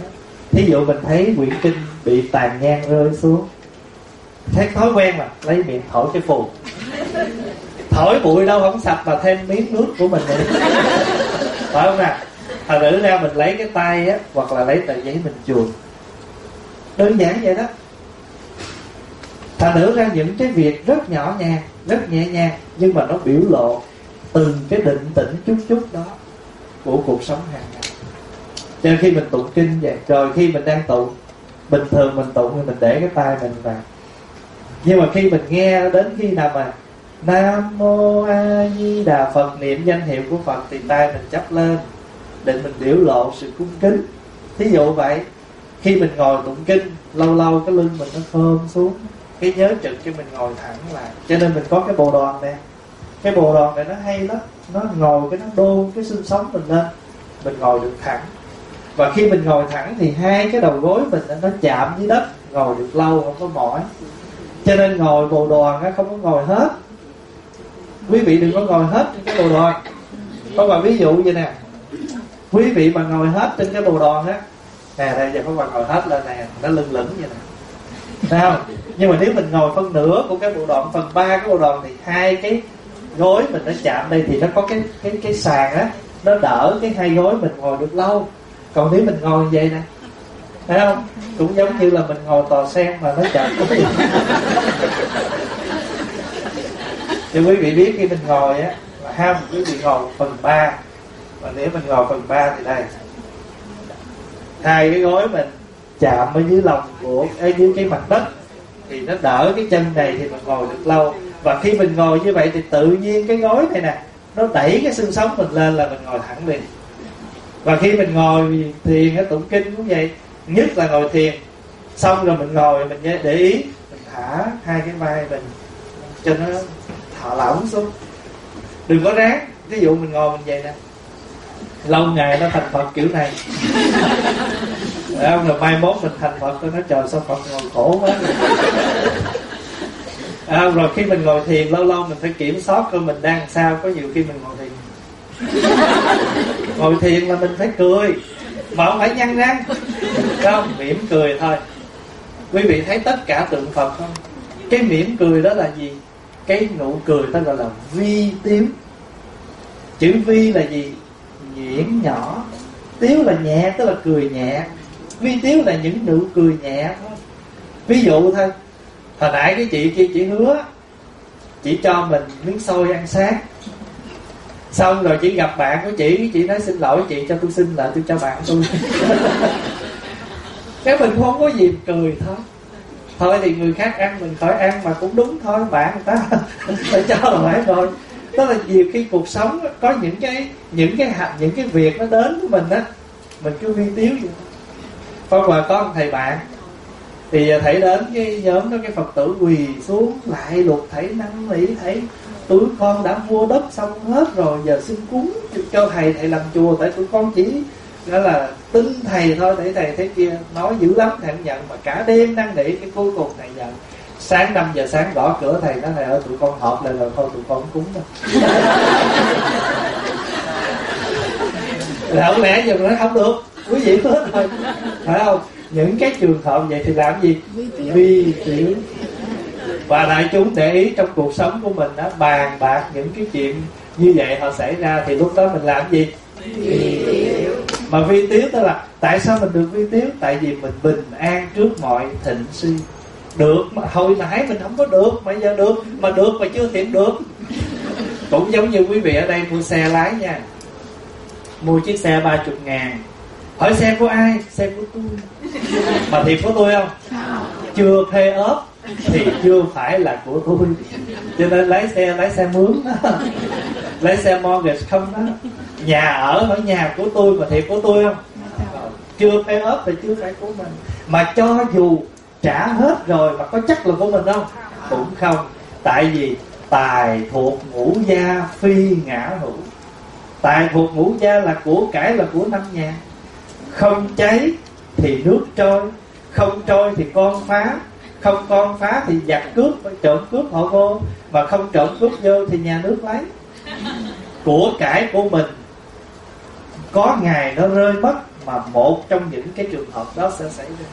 B: Thí dụ mình thấy quyển kinh bị tàn nhang rơi xuống, thấy thói quen mà lấy miệng thổi cái phù, thổi bụi đâu không sạch mà thêm miếng nước của mình nữa, phải không nào? Thật nữ ra mình lấy cái tay á, hoặc là lấy tờ giấy mình chùi, đơn giản vậy đó. Thật nữ ra những cái việc rất nhỏ nhàng, rất nhẹ nhàng, nhưng mà nó biểu lộ từng cái định tĩnh chút chút đó của cuộc sống hàng ngày. Cho nên khi mình tụng kinh vậy, rồi khi mình đang tụng, bình thường mình tụng thì mình để cái tay mình vào, nhưng mà khi mình nghe đến khi nào mà Nam Mô A Di Đà Phật, niệm danh hiệu của Phật, thì tay mình chắp lên, định mình biểu lộ sự cung kính. Thí dụ vậy, khi mình ngồi tụng kinh, lâu lâu cái lưng mình nó khom xuống, cái nhớ trực cho mình ngồi thẳng lại. Cho nên mình có cái bồ đoàn nè, cái bồ đoàn này nó hay lắm, nó ngồi cái nó đôn cái xương sống mình lên, mình ngồi được thẳng. Và khi mình ngồi thẳng thì hai cái đầu gối mình nó chạm với đất, ngồi được lâu không có mỏi. Cho nên ngồi bồ đoàn á, không có ngồi hết. Quý vị đừng có ngồi hết trên cái bồ đoàn. Có bà ví dụ vậy nè, quý vị mà ngồi hết trên cái bồ đoàn á, nè đây giờ có bà ngồi hết lên nè, nó lưng lửng vậy nè, thấy không? Nhưng mà nếu mình ngồi phân nửa của cái bộ đoàn, phần ba cái bộ đoàn, thì hai cái gối mình nó chạm đây, thì nó có cái cái cái sàn á, nó đỡ cái hai gối mình ngồi được lâu. Còn nếu mình ngồi như vậy nè, thấy không? Cũng giống như là mình ngồi tòa sen mà nó chạm có gì. Thì quý vị biết khi mình ngồi á, là ham quý vị ngồi phần ba, và nếu mình ngồi phần ba thì đây, hai cái gối mình chạm ở dưới lòng của ở dưới cái mặt đất, thì nó đỡ cái chân này, thì mình ngồi được lâu. Và khi mình ngồi như vậy thì tự nhiên cái gối này nè, nó đẩy cái xương sống mình lên là mình ngồi thẳng liền. Và khi mình ngồi thiền ở tụng kinh cũng vậy, nhất là ngồi thiền xong rồi mình ngồi, mình để ý mình thả hai cái vai mình cho nó thả lỏng xuống, đừng có ráng. Ví dụ mình ngồi mình vậy nè, lâu ngày nó thành Phật kiểu này. Không, rồi mai mốt mình thành Phật, tôi nói trời sao Phật ngồi khổ quá. À, rồi khi mình ngồi thiền lâu lâu mình phải kiểm soát coi mình đang sao. Có nhiều khi mình ngồi thiền ngồi thiền là mình phải cười, mà không phải nhăn răng, không, mỉm cười thôi. Quý vị thấy tất cả tượng Phật không? Cái mỉm cười đó là gì? Cái nụ cười ta gọi là vi tiếu. Chữ vi là gì? Nhuyễn nhỏ. Tiếu là nhẹ, tức là cười nhẹ. Vi tiếu là những nụ cười nhẹ thôi. Ví dụ thôi, hồi nãy cái chị kia chị hứa chị cho mình miếng xôi ăn sáng, xong rồi chị gặp bạn của chị, chị nói xin lỗi chị, cho tôi xin lại, tôi cho bạn tôi. Cái mình không có dịp cười thôi. Thôi thì người khác ăn mình khỏi ăn mà cũng đúng thôi, bạn người ta phải cho là phải rồi. Đó là nhiều khi cuộc sống có những cái những cái hạt những cái việc nó đến với mình á, mình cứ vi tiếu vậy. Con là có một thầy bạn, thì thầy đến cái nhóm đó, cái Phật tử quỳ xuống lại lục thầy năn nỉ thầy, tụi con đã mua đất xong hết rồi, giờ xin cúng cho thầy, thầy làm chùa, tại tụi con chỉ đó là tin thầy thôi, để thầy thế kia nói dữ lắm, thầy không nhận, mà cả đêm năn nỉ, cái cuối cùng thầy nhận. Sáng năm giờ sáng gõ cửa thầy, nói thầy ơi tụi con họp lại rồi, thôi tụi con không cúng đâu. Là không lẽ giờ nói không được, quý vị hết rồi, phải không? Những cái trường hợp vậy thì làm gì? Vi tiểu. Và đại chúng để ý trong cuộc sống của mình đó, bàn bạc những cái chuyện như vậy họ xảy ra, thì lúc đó mình làm gì? Vi tiểu. Mà vi tiếu tức là tại sao mình được vi tiếu? Tại vì mình bình an trước mọi thịnh suy. Được mà hồi nãy mình không có được, mà giờ được, mà được mà chưa tiệm được. Cũng giống như quý vị ở đây mua xe lái nha, mua chiếc xe ba mươi ngàn, hỏi xe của ai? Xe của tôi. Mà thiệt của tôi không? Chưa pay off thì chưa phải là của tôi. Cho nên lái xe lái xe mướn đó, lái xe mortgage không đó. Nhà ở ở nhà của tôi mà thiệt của tôi không? Chưa pay off thì chưa phải của mình. Mà cho dù trả hết rồi mà có chắc là của mình không? Cũng không. Tại vì tài thuộc ngũ gia phi ngã hữu. Tài thuộc ngũ gia là của cải, là của năm nhà. Không cháy thì nước trôi, không trôi thì con phá, không con phá thì giặc cướp, trộm cướp họ vô, mà không trộm cướp vô thì nhà nước lấy. Của cải của mình có ngày nó rơi mất, mà một trong những cái trường hợp đó sẽ xảy ra.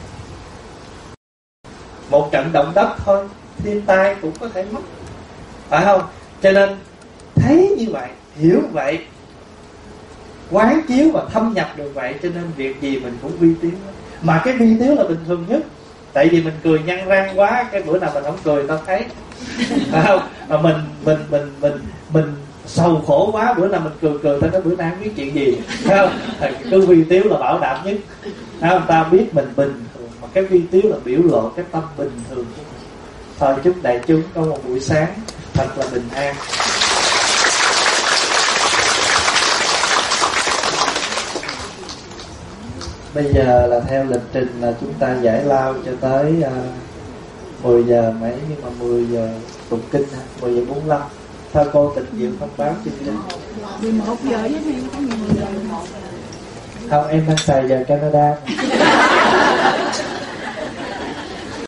B: Một trận động đất thôi, thiên tai cũng có thể mất, phải không? Cho nên thấy như vậy, hiểu vậy, quán chiếu và thâm nhập được vậy, cho nên việc gì mình cũng vi tiếu. Mà cái vi tiếu là bình thường nhất. Tại vì mình cười nhăn răng quá, cái bữa nào mình không cười tao thấy, phải không? Mà mình mình mình mình mình sầu khổ quá, bữa nào mình cười cười tao nói bữa nay không biết chuyện gì, phải không? Thì cứ vi tiếu là bảo đảm nhất, phải không? Ta biết mình bình thường, mà cái vi tiếu là biểu lộ cái tâm bình thường của mình. Thôi chúc đại chúng có một buổi sáng thật là bình an. Bây giờ là theo lịch trình là chúng ta giải lao cho tới uh, mười giờ mấy, nhưng mà mười giờ tụng kinh, mười giờ bốn mươi lăm. Thôi cô tịch diệu thông báo cho đi.
C: mười một giờ với em có mười giờ.
B: Không, em đang xài giờ Canada.